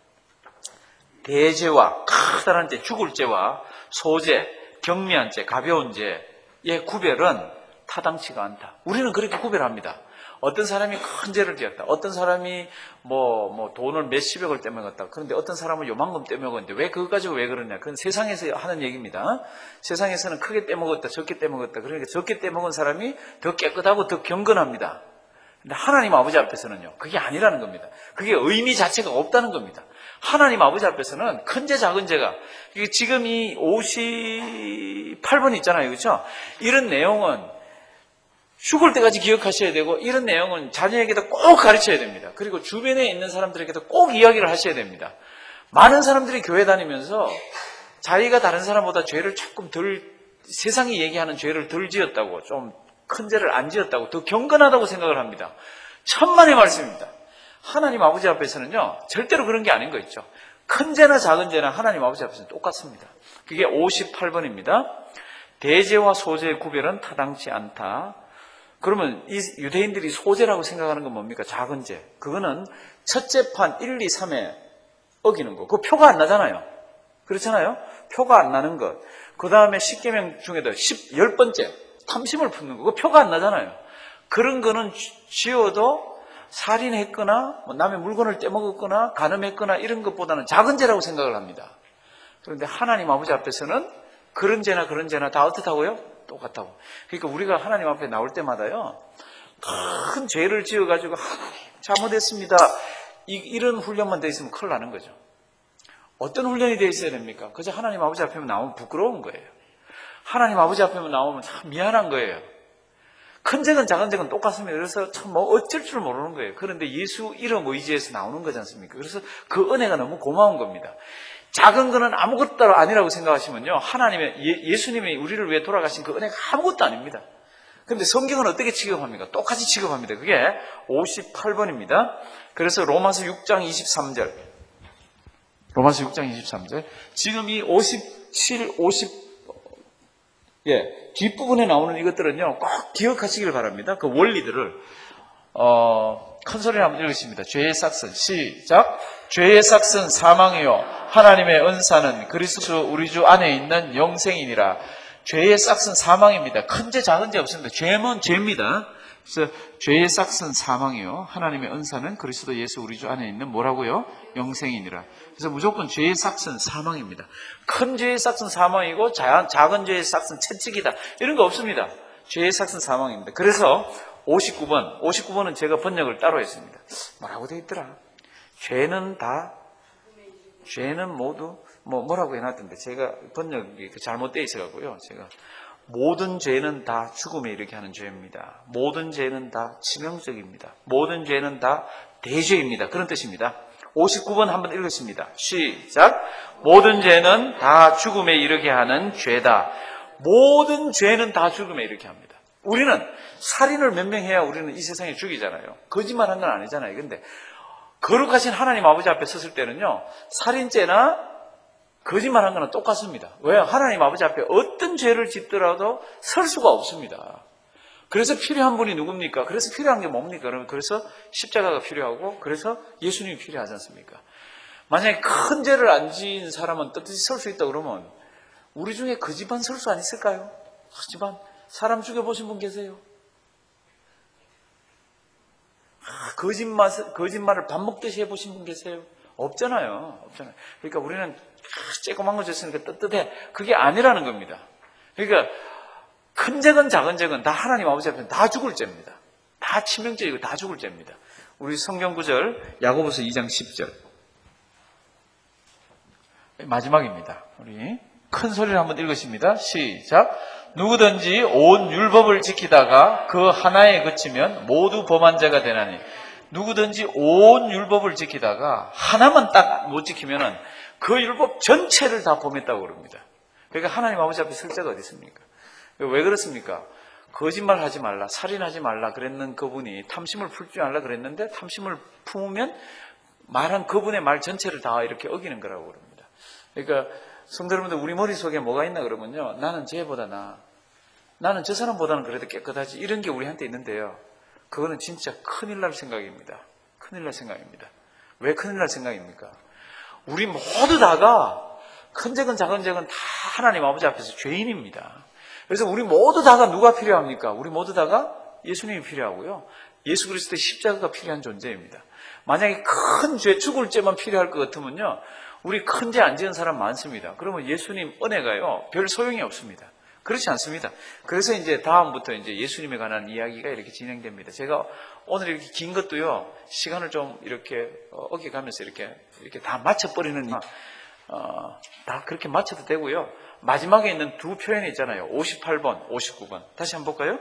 대죄와 커다란 죄, 죽을 죄와 소죄, 경미한 죄, 가벼운 죄의 구별은 타당치가 않다. 우리는 그렇게 구별합니다. 어떤 사람이 큰 죄를 지었다. 어떤 사람이 돈을 몇십억을 떼먹었다. 그런데 어떤 사람은 요만큼 떼먹었는데 왜 그거 가지고 왜 그러냐. 그건 세상에서 하는 얘기입니다. 세상에서는 크게 떼먹었다. 적게 떼먹었다. 그러니까 적게 떼먹은 사람이 더 깨끗하고 더 경건합니다. 근데 하나님 아버지 앞에서는요. 그게 아니라는 겁니다. 그게 의미 자체가 없다는 겁니다. 하나님 아버지 앞에서는 큰 죄 작은 죄가, 지금 이 58번 있잖아요. 그렇죠? 이런 내용은 죽을 때까지 기억하셔야 되고, 이런 내용은 자녀에게도 꼭 가르쳐야 됩니다. 그리고 주변에 있는 사람들에게도 꼭 이야기를 하셔야 됩니다. 많은 사람들이 교회 다니면서 자기가 다른 사람보다 죄를 조금 덜, 세상이 얘기하는 죄를 덜 지었다고, 좀 큰 죄를 안 지었다고, 더 경건하다고 생각을 합니다. 천만의 말씀입니다. 하나님 아버지 앞에서는요, 절대로 그런 게 아닌 거 있죠. 큰 죄나 작은 죄나 하나님 아버지 앞에서는 똑같습니다. 그게 58번입니다. 대죄와 소죄의 구별은 타당치 않다. 그러면 이 유대인들이 소죄라고 생각하는 건 뭡니까? 작은 죄. 그거는 첫째 판 1, 2, 3에 어기는 거. 그 표가 안 나잖아요. 그렇잖아요? 표가 안 나는 것. 그 다음에 10계명 중에도 10번째 탐심을 품는 거. 그 표가 안 나잖아요. 그런 거는 지어도 살인했거나 남의 물건을 떼먹었거나 간음했거나 이런 것보다는 작은 죄라고 생각을 합니다. 그런데 하나님 아버지 앞에서는 그런 죄나 그런 죄나 다 어떻다고요? 똑같다고. 그러니까 우리가 하나님 앞에 나올 때마다요, 큰 죄를 지어가지고 잘못했습니다, 이런 훈련만 돼 있으면 큰일 나는 거죠. 어떤 훈련이 돼 있어야 됩니까? 그저 하나님 아버지 앞에만 나오면 부끄러운 거예요. 하나님 아버지 앞에만 나오면 참 미안한 거예요. 큰 죄건 작은 죄건 똑같습니다. 그래서 참 어쩔 줄 모르는 거예요. 그런데 예수 이름 의지에서 나오는 거지 않습니까? 그래서 그 은혜가 너무 고마운 겁니다. 작은 거는 아무것도 아니라고 생각하시면요, 하나님의, 예수님이 우리를 위해 돌아가신 그 은혜가 아무것도 아닙니다. 그런데 성경은 어떻게 취급합니까? 똑같이 취급합니다. 그게 58번입니다. 그래서 로마서 6장 23절. 로마서 6장 23절. 지금 이 57, 50, 뒷부분에 나오는 이것들은요, 꼭 기억하시길 바랍니다. 그 원리들을, 큰 소리로 한번 읽으십니다. 죄의 삭은, 시작. 죄의 삭은 사망이요 하나님의 은사는 그리스도 우리 주 안에 있는 영생이니라. 죄의 삭은 사망입니다. 큰 죄 작은 죄 없습니다. 죄는 죄입니다. 그래서 죄의 삭은 사망이요 하나님의 은사는 그리스도 예수 우리 주 안에 있는 뭐라고요? 영생이니라. 그래서 무조건 죄의 삭은 사망입니다. 큰 죄의 삭은 사망이고 작은 죄의 삭은 채찍이다, 이런 거 없습니다. 죄의 삭은 사망입니다. 그래서 59번은 제가 번역을 따로 했습니다. 뭐라고 되어 있더라? 죄는 모두 뭐라고 해놨던데, 제가 번역이 잘못되어 있어가고요, 제가 모든 죄는 다 죽음에 이르게 하는 죄입니다. 모든 죄는 다 치명적입니다. 모든 죄는 다 대죄입니다. 그런 뜻입니다. 59번 한번 읽겠습니다. 시작. 모든 죄는 다 죽음에 이르게 하는 죄다. 모든 죄는 다 죽음에 이르게 합니다. 우리는 살인을 몇 명 해야 우리는 이 세상에 죽이잖아요. 거짓말한 건 아니잖아요. 근데 거룩하신 하나님 아버지 앞에 섰을 때는요, 살인죄나 거짓말한 거는 똑같습니다. 왜요? 하나님 아버지 앞에 어떤 죄를 짓더라도 설 수가 없습니다. 그래서 필요한 분이 누굽니까? 그래서 필요한 게 뭡니까? 그래서 십자가가 필요하고, 그래서 예수님이 필요하지 않습니까? 만약에 큰 죄를 안 지은 사람은 뜻이 설 수 있다 그러면 우리 중에 그 집안 설 수 안 있을까요? 그 집안 사람 죽여보신 분 계세요? 거짓말을 밥 먹듯이 해보신 분 계세요? 없잖아요. 그러니까 우리는 쬐꼬만 거 졌으니까 떳떳해. 그게 아니라는 겁니다. 그러니까 큰 죄건 작은 죄건 다 하나님 아버지 앞에는 다 죽을 죄입니다. 다 치명죄이고 다 죽을 죄입니다. 우리 성경 구절 야고보서 2장 10절. 마지막입니다. 우리 큰 소리를 한번 읽으십니다. 시작. 누구든지 온 율법을 지키다가 그 하나에 그치면 모두 범한 자가 되나니. 누구든지 온 율법을 지키다가 하나만 딱 못 지키면은 그 율법 전체를 다 범했다고 그럽니다. 그러니까 하나님 아버지 앞에 설 자가 어디 있습니까? 왜 그렇습니까? 거짓말 하지 말라, 살인하지 말라 그랬는 그분이 탐심을 풀지 말라 그랬는데, 탐심을 품으면 말한 그분의 말 전체를 다 이렇게 어기는 거라고 그럽니다. 그러니까 성도 여러분들, 우리 머릿속에 뭐가 있나 그러면요, 나는 쟤보다 나는 저 사람보다는 그래도 깨끗하지, 이런 게 우리한테 있는데요, 그거는 진짜 큰일 날 생각입니다. 큰일 날 생각입니다. 왜 큰일 날 생각입니까? 우리 모두 다가 큰 죄건 작은 죄건 다 하나님 아버지 앞에서 죄인입니다. 그래서 우리 모두 다가 누가 필요합니까? 우리 모두 다가 예수님이 필요하고요, 예수 그리스도의 십자가가 필요한 존재입니다. 만약에 큰 죄, 죽을 죄만 필요할 것 같으면요, 우리 큰 죄 안 지은 사람 많습니다. 그러면 예수님 은혜가요 별 소용이 없습니다. 그렇지 않습니다. 그래서 이제 다음부터 이제 예수님에 관한 이야기가 이렇게 진행됩니다. 제가 오늘 이렇게 긴 것도요, 시간을 좀 이렇게 어겨가면서 이렇게 다 맞춰버리는, 다 그렇게 맞춰도 되고요. 마지막에 있는 두 표현이 있잖아요. 58번, 59번. 다시 한번 볼까요?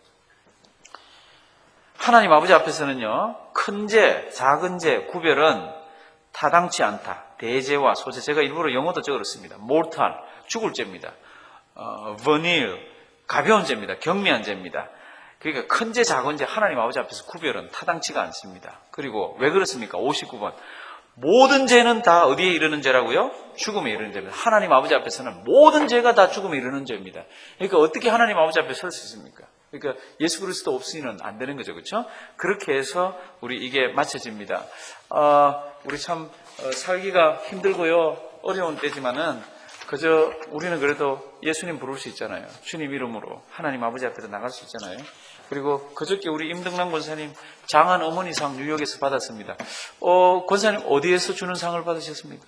하나님 아버지 앞에서는요, 큰 죄, 작은 죄 구별은 타당치 않다. 대죄와 소죄. 제가 일부러 영어도 적었습니다. mortal, 죽을 죄입니다. venial, 가벼운 죄입니다. 경미한 죄입니다. 그러니까 큰 죄, 작은 죄 하나님 아버지 앞에서 구별은 타당치가 않습니다. 그리고 왜 그렇습니까? 59번. 모든 죄는 다 어디에 이르는 죄라고요? 죽음에 이르는 죄입니다. 하나님 아버지 앞에서는 모든 죄가 다 죽음에 이르는 죄입니다. 그러니까 어떻게 하나님 아버지 앞에 설 수 있습니까? 그러니까 예수 그리스도 없이는 안 되는 거죠. 그렇죠? 그렇게 해서 우리 이게 맞춰집니다. 우리 참 살기가 힘들고요. 어려운 때지만은 그저 우리는 그래도 예수님 부를 수 있잖아요. 주님 이름으로 하나님 아버지 앞에서 나갈 수 있잖아요. 그리고 그저께 우리 임등란 권사님 장한 어머니상 뉴욕에서 받았습니다. 권사님 어디에서 주는 상을 받으셨습니까?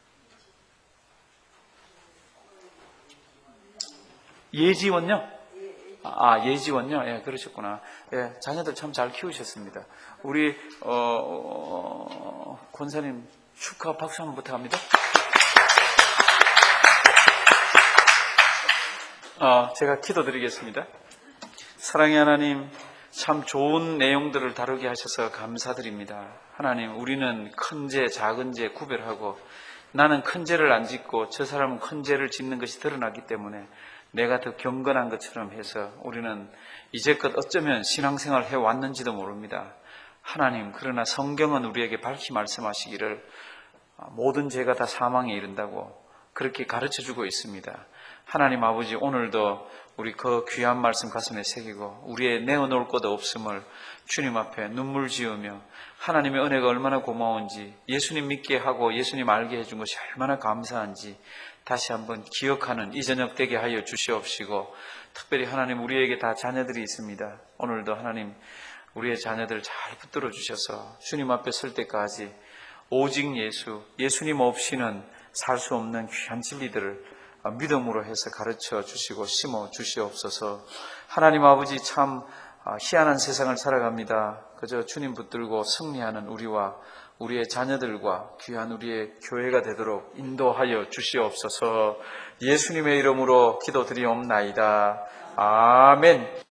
예지원요? 예지원요? 예, 그러셨구나. 예, 자녀들 참 잘 키우셨습니다. 우리 권사님 축하 박수 한번 부탁합니다. 제가 기도드리겠습니다. 사랑의 하나님, 참 좋은 내용들을 다루게 하셔서 감사드립니다. 하나님, 우리는 큰 죄, 작은 죄 구별하고 나는 큰 죄를 안 짓고 저 사람은 큰 죄를 짓는 것이 드러나기 때문에 내가 더 경건한 것처럼 해서 우리는 이제껏 어쩌면 신앙생활을 해왔는지도 모릅니다. 하나님, 그러나 성경은 우리에게 밝히 말씀하시기를 모든 죄가 다 사망에 이른다고 그렇게 가르쳐주고 있습니다. 하나님 아버지, 오늘도 우리 그 귀한 말씀 가슴에 새기고 우리의 내어놓을 것 없음을 주님 앞에 눈물 지으며 하나님의 은혜가 얼마나 고마운지, 예수님 믿게 하고 예수님 알게 해준 것이 얼마나 감사한지 다시 한번 기억하는 이 저녁 되게 하여 주시옵시고, 특별히 하나님, 우리에게 다 자녀들이 있습니다. 오늘도 하나님 우리의 자녀들 잘 붙들어 주셔서 주님 앞에 설 때까지 오직 예수님 없이는 살 수 없는 귀한 진리들을 믿음으로 해서 가르쳐 주시고 심어 주시옵소서. 하나님 아버지, 참 희한한 세상을 살아갑니다. 그저 주님 붙들고 승리하는 우리와 우리의 자녀들과 귀한 우리의 교회가 되도록 인도하여 주시옵소서. 예수님의 이름으로 기도드리옵나이다. 아멘.